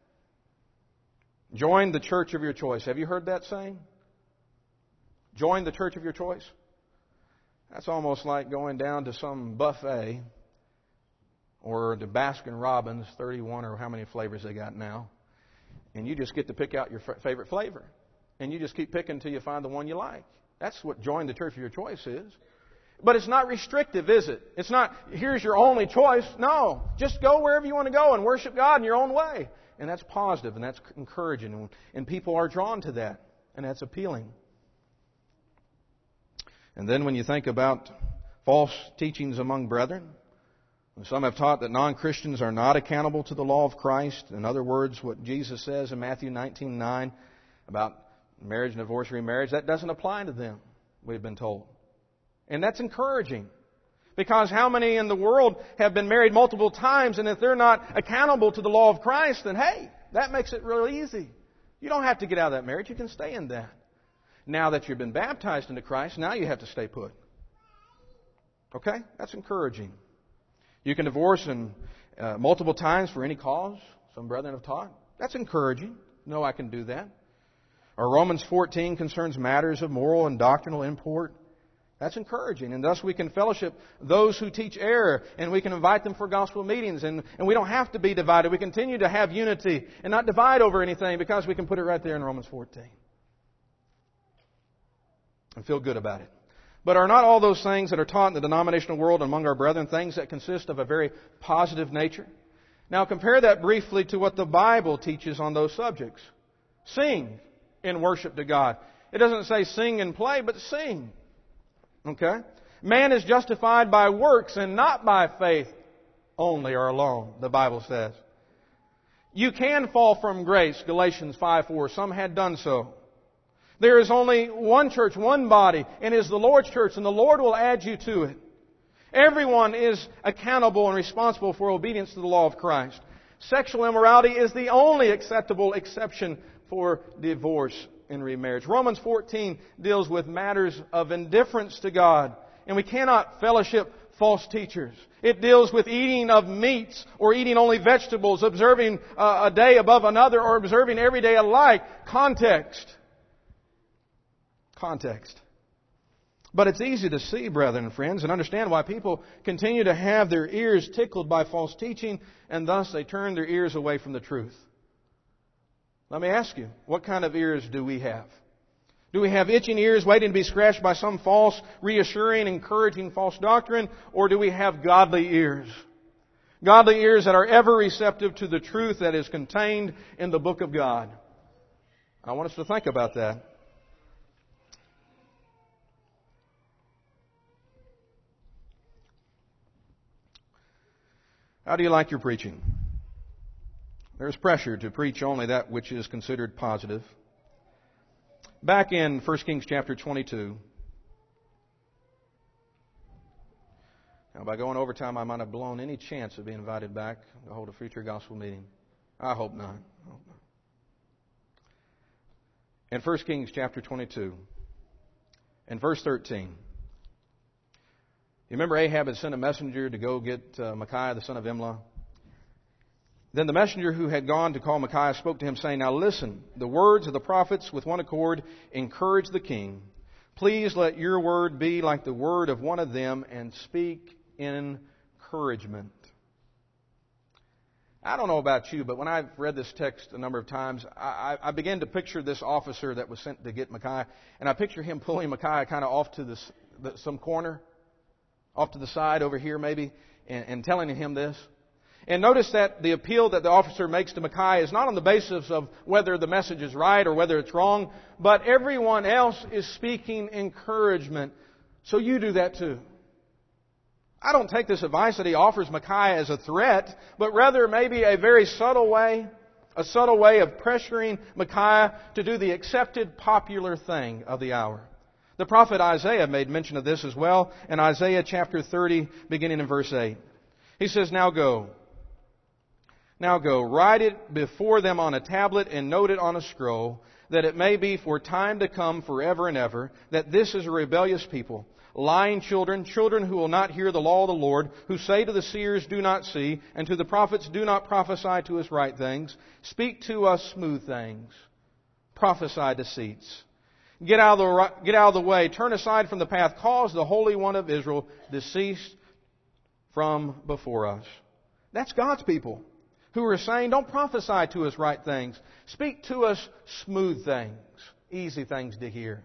Join the church of your choice. Have you heard that saying? Join the church of your choice. That's almost like going down to some buffet or to Baskin Robbins, 31 or how many flavors they got now. And you just get to pick out your favorite flavor. And you just keep picking until you find the one you like. That's what join the church of your choice is. But it's not restrictive, is it? It's not, here's your only choice. No. Just go wherever you want to go and worship God in your own way. And that's positive and that's encouraging. And people are drawn to that. And that's appealing. And then when you think about false teachings among brethren, some have taught that non-Christians are not accountable to the law of Christ. In other words, what Jesus says in Matthew 19:9 about marriage and divorce, remarriage, that doesn't apply to them, we've been told. And that's encouraging. Because how many in the world have been married multiple times, and if they're not accountable to the law of Christ, then hey, that makes it real easy. You don't have to get out of that marriage, you can stay in that. Now that you've been baptized into Christ, now you have to stay put. Okay? That's encouraging. You can divorce multiple times for any cause. Some brethren have taught. That's encouraging. No, I can do that. Or Romans 14 concerns matters of moral and doctrinal import. That's encouraging. And thus we can fellowship those who teach error. And we can invite them for gospel meetings. And we don't have to be divided. We continue to have unity and not divide over anything because we can put it right there in Romans 14. And feel good about it. But are not all those things that are taught in the denominational world among our brethren things that consist of a very positive nature? Now compare that briefly to what the Bible teaches on those subjects. Sing in worship to God. It doesn't say sing and play, but sing. Okay? Man is justified by works and not by faith only or alone, the Bible says. You can fall from grace, Galatians 5:4. Some had done so. There is only one church, one body, and it is the Lord's church, and the Lord will add you to it. Everyone is accountable and responsible for obedience to the law of Christ. Sexual immorality is the only acceptable exception for divorce and remarriage. Romans 14 deals with matters of indifference to God, and we cannot fellowship false teachers. It deals with eating of meats or eating only vegetables, observing a day above another, or observing every day alike. Context. But it's easy to see, brethren and friends, and understand why people continue to have their ears tickled by false teaching, and thus they turn their ears away from the truth. Let me ask you, what kind of ears do we have? Do we have itching ears waiting to be scratched by some false, reassuring, encouraging false doctrine, or do we have godly ears? Godly ears that are ever receptive to the truth that is contained in the book of God. I want us to think about that. How do you like your preaching? There's pressure to preach only that which is considered positive. Back in 1 Kings chapter 22. Now, by going overtime, I might have blown any chance of being invited back to hold a future gospel meeting. I hope not. In 1 Kings chapter 22, in verse 13, you remember Ahab had sent a messenger to go get Micaiah the son of Imlah? Then the messenger who had gone to call Micaiah spoke to him, saying, Now listen, the words of the prophets with one accord encourage the king. Please let your word be like the word of one of them and speak encouragement. I don't know about you, but when I've read this text a number of times, I began to picture this officer that was sent to get Micaiah, and I picture him pulling Micaiah kind of off to some corner, off to the side over here maybe, and telling him this. And notice that the appeal that the officer makes to Micaiah is not on the basis of whether the message is right or whether it's wrong, but everyone else is speaking encouragement. So you do that too. I don't take this advice that he offers Micaiah as a threat, but rather maybe a very subtle way of pressuring Micaiah to do the accepted popular thing of the hour. The prophet Isaiah made mention of this as well in Isaiah chapter 30, beginning in verse 8. He says, Now go, write it before them on a tablet and note it on a scroll, that it may be for time to come forever and ever, that this is a rebellious people, lying children who will not hear the law of the Lord, who say to the seers, Do not see, and to the prophets, Do not prophesy to us right things. Speak to us smooth things. Prophesy deceits. Get out of the way. Turn aside from the path. Cause the Holy One of Israel deceased from before us. That's God's people who are saying, Don't prophesy to us right things. Speak to us smooth things, easy things to hear.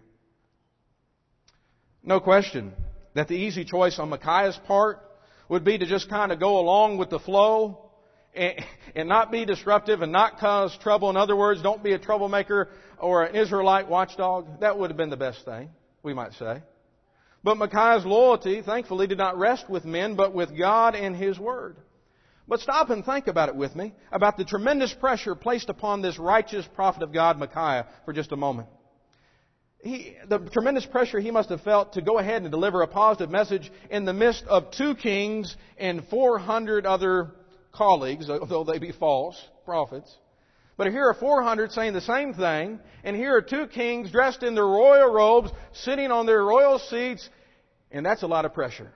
No question that the easy choice on Micaiah's part would be to just kind of go along with the flow and not be disruptive and not cause trouble. In other words, don't be a troublemaker or an Israelite watchdog. That would have been the best thing, we might say. But Micaiah's loyalty, thankfully, did not rest with men, but with God and His Word. But stop and think about it with me, about the tremendous pressure placed upon this righteous prophet of God, Micaiah, for just a moment. The tremendous pressure he must have felt to go ahead and deliver a positive message in the midst of 2 kings and 400 other colleagues, though they be false prophets. But here are 400 saying the same thing, and here are 2 kings dressed in their royal robes, sitting on their royal seats, and that's a lot of pressure.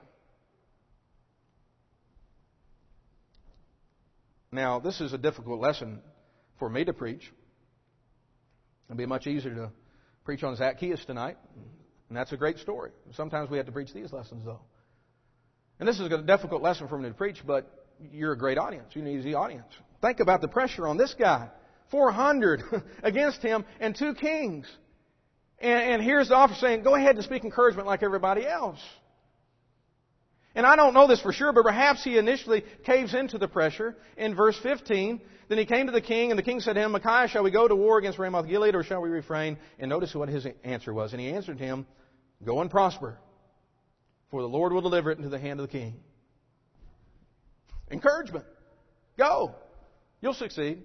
Now, this is a difficult lesson for me to preach. It'll be much easier to preach on Zacchaeus tonight, and that's a great story. Sometimes we have to preach these lessons, though. And this is a difficult lesson for me to preach, but you're a great audience. You're an easy audience. Think about the pressure on this guy. 400 against him and 2 kings. And here's the officer saying, Go ahead and speak encouragement like everybody else. And I don't know this for sure, but perhaps he initially caves into the pressure. In verse 15, Then he came to the king, and the king said to him, Micaiah, shall we go to war against Ramoth Gilead, or shall we refrain? And notice what his answer was. And he answered him, Go and prosper, for the Lord will deliver it into the hand of the king. Encouragement. Go. You'll succeed.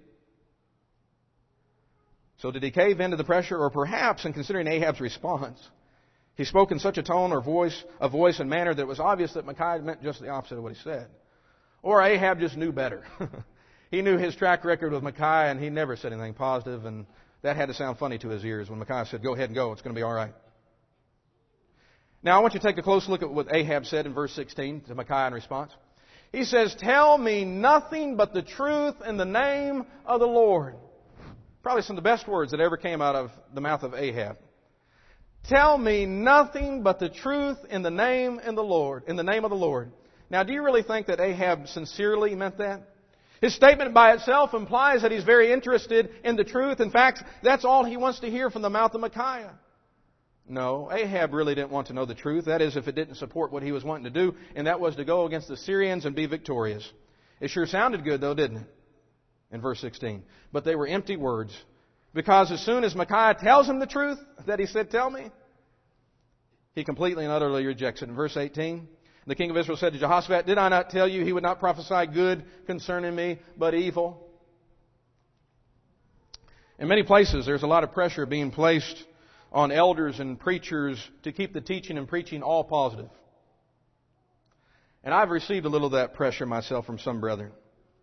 So did he cave into the pressure? Or perhaps, in considering Ahab's response, he spoke in such a tone or voice and manner that it was obvious that Micaiah meant just the opposite of what he said. Or Ahab just knew better. He knew his track record with Micaiah, and he never said anything positive, and that had to sound funny to his ears when Micaiah said, Go ahead and go, it's going to be all right. Now, I want you to take a close look at what Ahab said in verse 16 to Micaiah in response. He says, Tell me nothing but the truth in the name of the Lord. Probably some of the best words that ever came out of the mouth of Ahab. Tell me nothing but the truth in the name of the Lord. In the name of the Lord. Now, do you really think that Ahab sincerely meant that? His statement by itself implies that he's very interested in the truth. In fact, that's all he wants to hear from the mouth of Micaiah. No, Ahab really didn't want to know the truth. That is, if it didn't support what he was wanting to do, and that was to go against the Syrians and be victorious. It sure sounded good, though, didn't it? In verse 16. But they were empty words. Because as soon as Micaiah tells him the truth that he said, tell me, he completely and utterly rejects it. In verse 18, the king of Israel said to Jehoshaphat, did I not tell you he would not prophesy good concerning me, but evil? In many places, there's a lot of pressure being placed on elders and preachers to keep the teaching and preaching all positive. And I've received a little of that pressure myself from some brethren.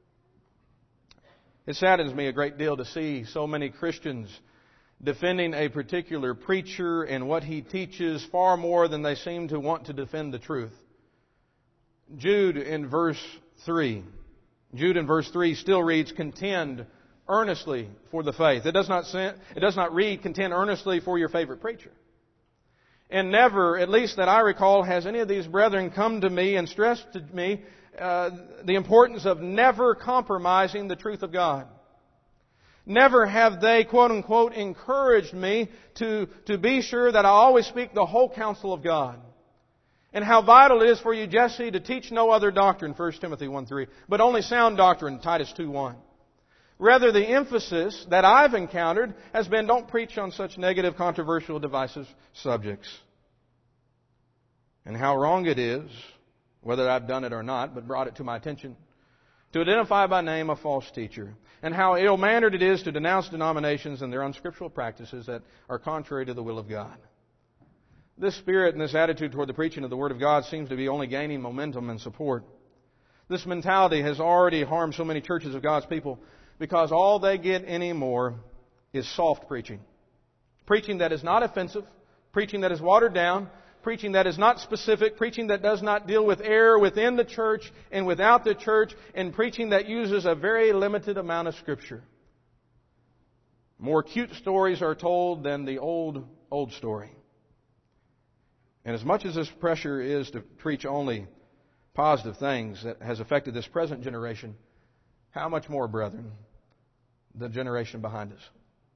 It saddens me a great deal to see so many Christians defending a particular preacher and what he teaches far more than they seem to want to defend the truth. Jude in verse 3 still reads, contend earnestly for the faith. It does not read, contend earnestly for your favorite preacher. And never, at least that I recall, has any of these brethren come to me and stressed to me the importance of never compromising the truth of God. Never have they, quote unquote, encouraged me to be sure that I always speak the whole counsel of God. And how vital it is for you, Jesse, to teach no other doctrine, 1 Timothy 1:3, but only sound doctrine, Titus 2:1. Rather, the emphasis that I've encountered has been, don't preach on such negative, controversial, divisive subjects. And how wrong it is, whether I've done it or not, but brought it to my attention, to identify by name a false teacher. And how ill-mannered it is to denounce denominations and their unscriptural practices that are contrary to the will of God. This spirit and this attitude toward the preaching of the Word of God seems to be only gaining momentum and support. This mentality has already harmed so many churches of God's people because all they get anymore is soft preaching. Preaching that is not offensive, preaching that is watered down, preaching that is not specific, preaching that does not deal with error within the church and without the church, and preaching that uses a very limited amount of Scripture. More cute stories are told than the old story. And as much as this pressure is to preach only positive things that has affected this present generation, how much more, brethren, the generation behind us?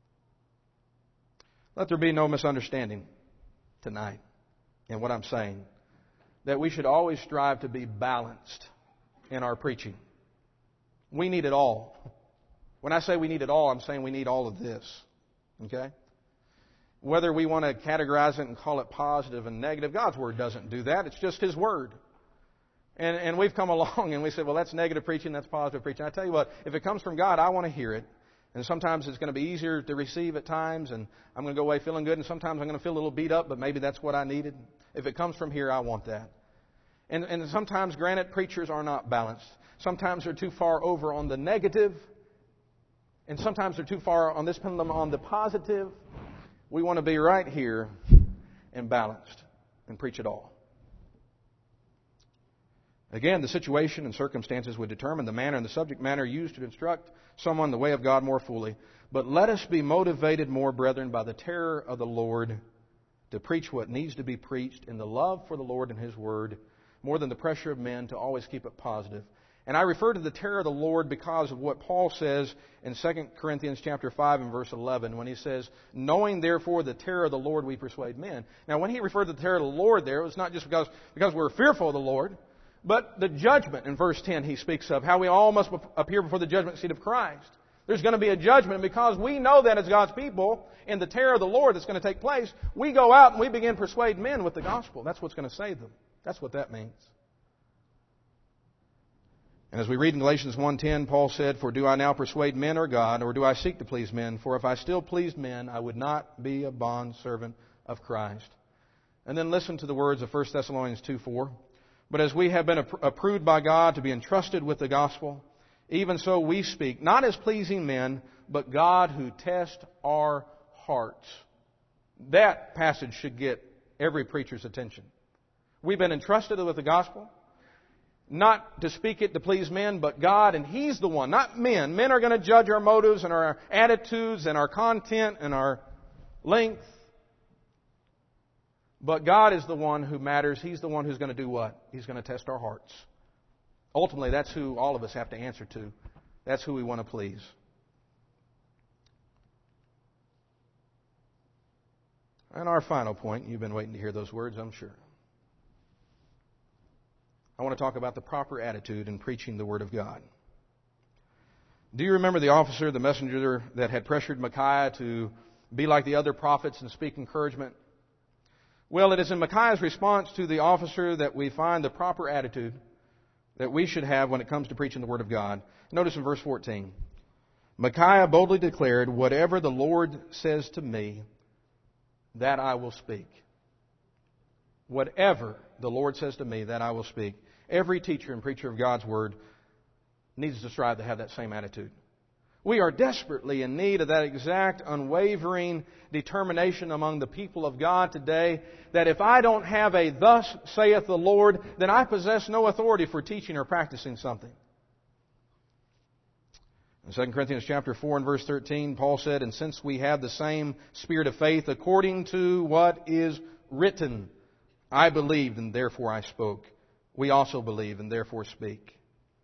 Let there be no misunderstanding tonight in what I'm saying, that we should always strive to be balanced in our preaching. We need it all. When I say we need it all, I'm saying we need all of this. Okay? Whether we want to categorize it and call it positive and negative, God's Word doesn't do that. It's just His Word. And we've come along and we say, well, that's negative preaching, that's positive preaching. I tell you what, if it comes from God, I want to hear it. And sometimes it's going to be easier to receive at times, and I'm going to go away feeling good, and sometimes I'm going to feel a little beat up, but maybe that's what I needed. If it comes from here, I want that. And sometimes, granted, preachers are not balanced. Sometimes they're too far over on the negative, and sometimes they're too far on this pendulum on the positive. We want to be right here and balanced and preach it all. Again, the situation and circumstances would determine the manner and the subject matter used to instruct someone the way of God more fully. But let us be motivated more, brethren, by the terror of the Lord to preach what needs to be preached in the love for the Lord and His Word, more than the pressure of men to always keep it positive. And I refer to the terror of the Lord because of what Paul says in 2 Corinthians chapter 5 and verse 11, when he says, knowing therefore the terror of the Lord we persuade men. Now, when he referred to the terror of the Lord there, it was not just because we're fearful of the Lord, but the judgment in verse 10 he speaks of, how we all must appear before the judgment seat of Christ. There's going to be a judgment because we know that as God's people, in the terror of the Lord that's going to take place, we go out and we begin to persuade men with the gospel. That's what's going to save them. That's what that means. And as we read in Galatians 1:10, Paul said, for do I now persuade men or God, or do I seek to please men? For if I still pleased men, I would not be a bondservant of Christ. And then listen to the words of 1 Thessalonians 2:4. But as we have been approved by God to be entrusted with the gospel, even so we speak, not as pleasing men, but God who tests our hearts. That passage should get every preacher's attention. We've been entrusted with the gospel, not to speak it to please men, but God, and He's the one, not men. Men are going to judge our motives and our attitudes and our content and our length. But God is the one who matters. He's the one who's going to do what? He's going to test our hearts. Ultimately, that's who all of us have to answer to. That's who we want to please. And our final point, you've been waiting to hear those words, I'm sure. I want to talk about the proper attitude in preaching the Word of God. Do you remember the officer, the messenger that had pressured Micaiah to be like the other prophets and speak encouragement? Well, it is in Micaiah's response to the officer that we find the proper attitude that we should have when it comes to preaching the Word of God. Notice in verse 14. Micaiah boldly declared, "Whatever the Lord says to me, that I will speak." Whatever the Lord says to me, that I will speak. Every teacher and preacher of God's Word needs to strive to have that same attitude. We are desperately in need of that exact unwavering determination among the people of God today, that if I don't have a "thus saith the Lord," then I possess no authority for teaching or practicing something. In 2 Corinthians chapter 4 and verse 13, Paul said, "And since we have the same spirit of faith, according to what is written, I believed and therefore I spoke. We also believe and therefore speak."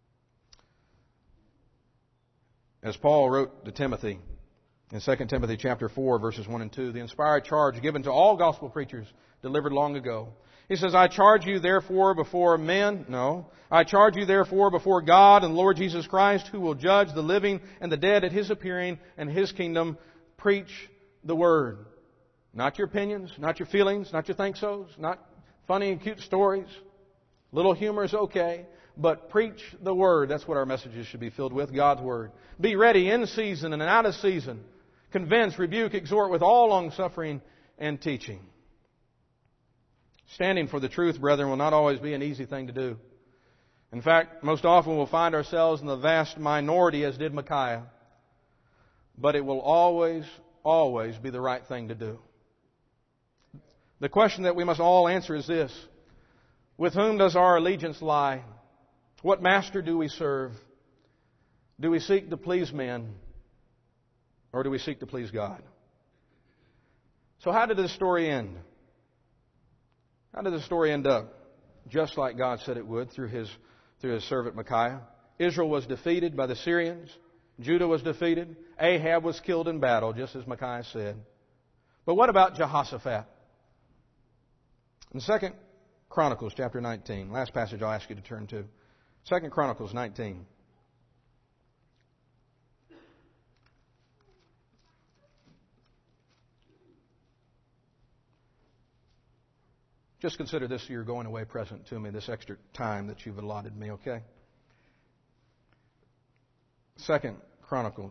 As Paul wrote to Timothy in 2 Timothy chapter 4, verses 1 and 2, the inspired charge given to all gospel preachers delivered long ago. He says, "I charge you therefore before men," no, "I charge you therefore before God and Lord Jesus Christ, who will judge the living and the dead at His appearing and His kingdom, preach the Word." Not your opinions, not your feelings, not your think-sos, not funny and cute stories. Little humor is okay, but preach the Word. That's what our messages should be filled with, God's Word. Be ready in season and out of season. Convince, rebuke, exhort with all long-suffering and teaching. Standing for the truth, brethren, will not always be an easy thing to do. In fact, most often we'll find ourselves in the vast minority, as did Micaiah. But it will always, always be the right thing to do. The question that we must all answer is this: with whom does our allegiance lie? What master do we serve? Do we seek to please men, or do we seek to please God? So how did this story end? How did the story end up? Just like God said it would through His servant Micaiah. Israel was defeated by the Syrians. Judah was defeated. Ahab was killed in battle, just as Micaiah said. But what about Jehoshaphat? In 2 Chronicles chapter 19, last passage I'll ask you to turn to. 2 Chronicles 19. Just consider this your going away present to me, this extra time that you've allotted me, okay? 2 Chronicles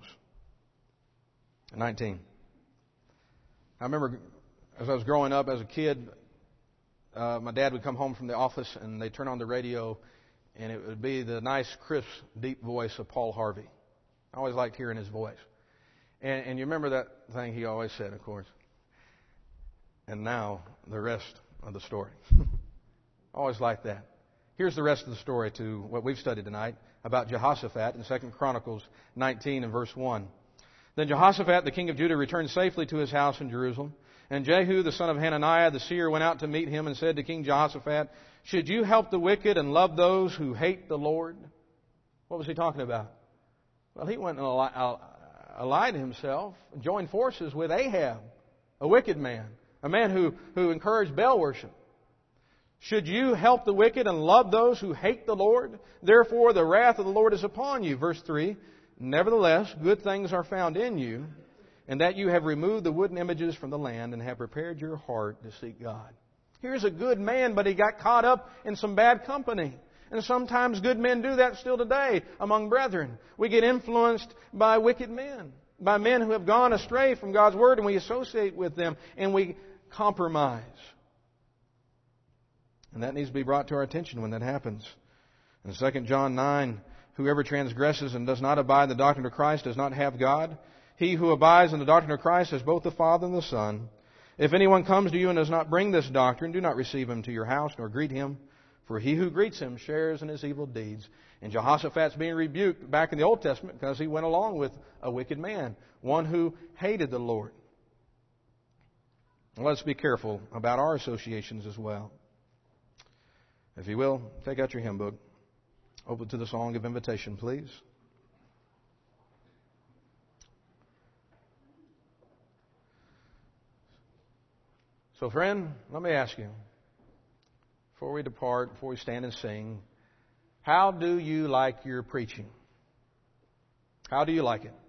19. I remember as I was growing up as a kid, my dad would come home from the office and they'd turn on the radio and it would be the nice, crisp, deep voice of Paul Harvey. I always liked hearing his voice. And you remember that thing he always said, of course. And now the rest of the story. Always like that. Here's the rest of the story to what we've studied tonight about Jehoshaphat in 2 Chronicles 19 and verse 1. Then Jehoshaphat, the king of Judah, returned safely to his house in Jerusalem. And Jehu, the son of Hananiah, the seer, went out to meet him and said to King Jehoshaphat, "Should you help the wicked and love those who hate the Lord?" What was he talking about? Well, he went and allied himself, joined forces with Ahab, a wicked man, a man who encouraged Baal worship. "Should you help the wicked and love those who hate the Lord? Therefore the wrath of the Lord is upon you." Verse 3, "Nevertheless, good things are found in you, and that you have removed the wooden images from the land and have prepared your heart to seek God." Here's a good man, but he got caught up in some bad company. And sometimes good men do that still today among brethren. We get influenced by wicked men, by men who have gone astray from God's Word, and we associate with them and we compromise. And that needs to be brought to our attention when that happens. In 2 John 9, "Whoever transgresses and does not abide in the doctrine of Christ does not have God. He who abides in the doctrine of Christ has both the Father and the Son. If anyone comes to you and does not bring this doctrine, do not receive him to your house nor greet him, for he who greets him shares in his evil deeds." And Jehoshaphat's being rebuked back in the Old Testament because he went along with a wicked man, one who hated the Lord. Let's be careful about our associations as well. If you will, take out your hymn book. Open to the song of invitation, please. So, friend, let me ask you, before we depart, before we stand and sing, how do you like your preaching? How do you like it?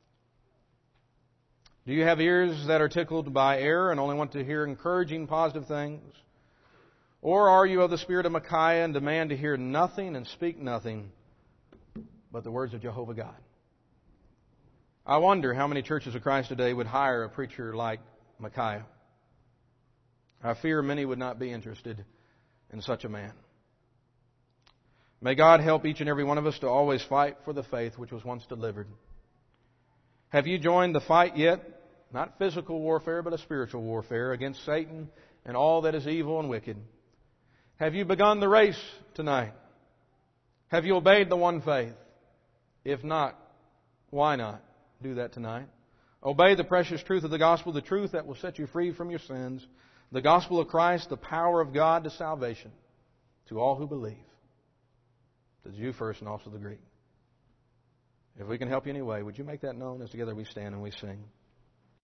Do you have ears that are tickled by error and only want to hear encouraging, positive things? Or are you of the spirit of Micaiah and demand to hear nothing and speak nothing but the words of Jehovah God? I wonder how many churches of Christ today would hire a preacher like Micaiah. I fear many would not be interested in such a man. May God help each and every one of us to always fight for the faith which was once delivered. Have you joined the fight yet? Not physical warfare, but a spiritual warfare against Satan and all that is evil and wicked. Have you begun the race tonight? Have you obeyed the one faith? If not, why not do that tonight? Obey the precious truth of the gospel, the truth that will set you free from your sins, the gospel of Christ, the power of God to salvation to all who believe, the Jew first and also the Greek. If we can help you in any way, would you make that known as together we stand and we sing?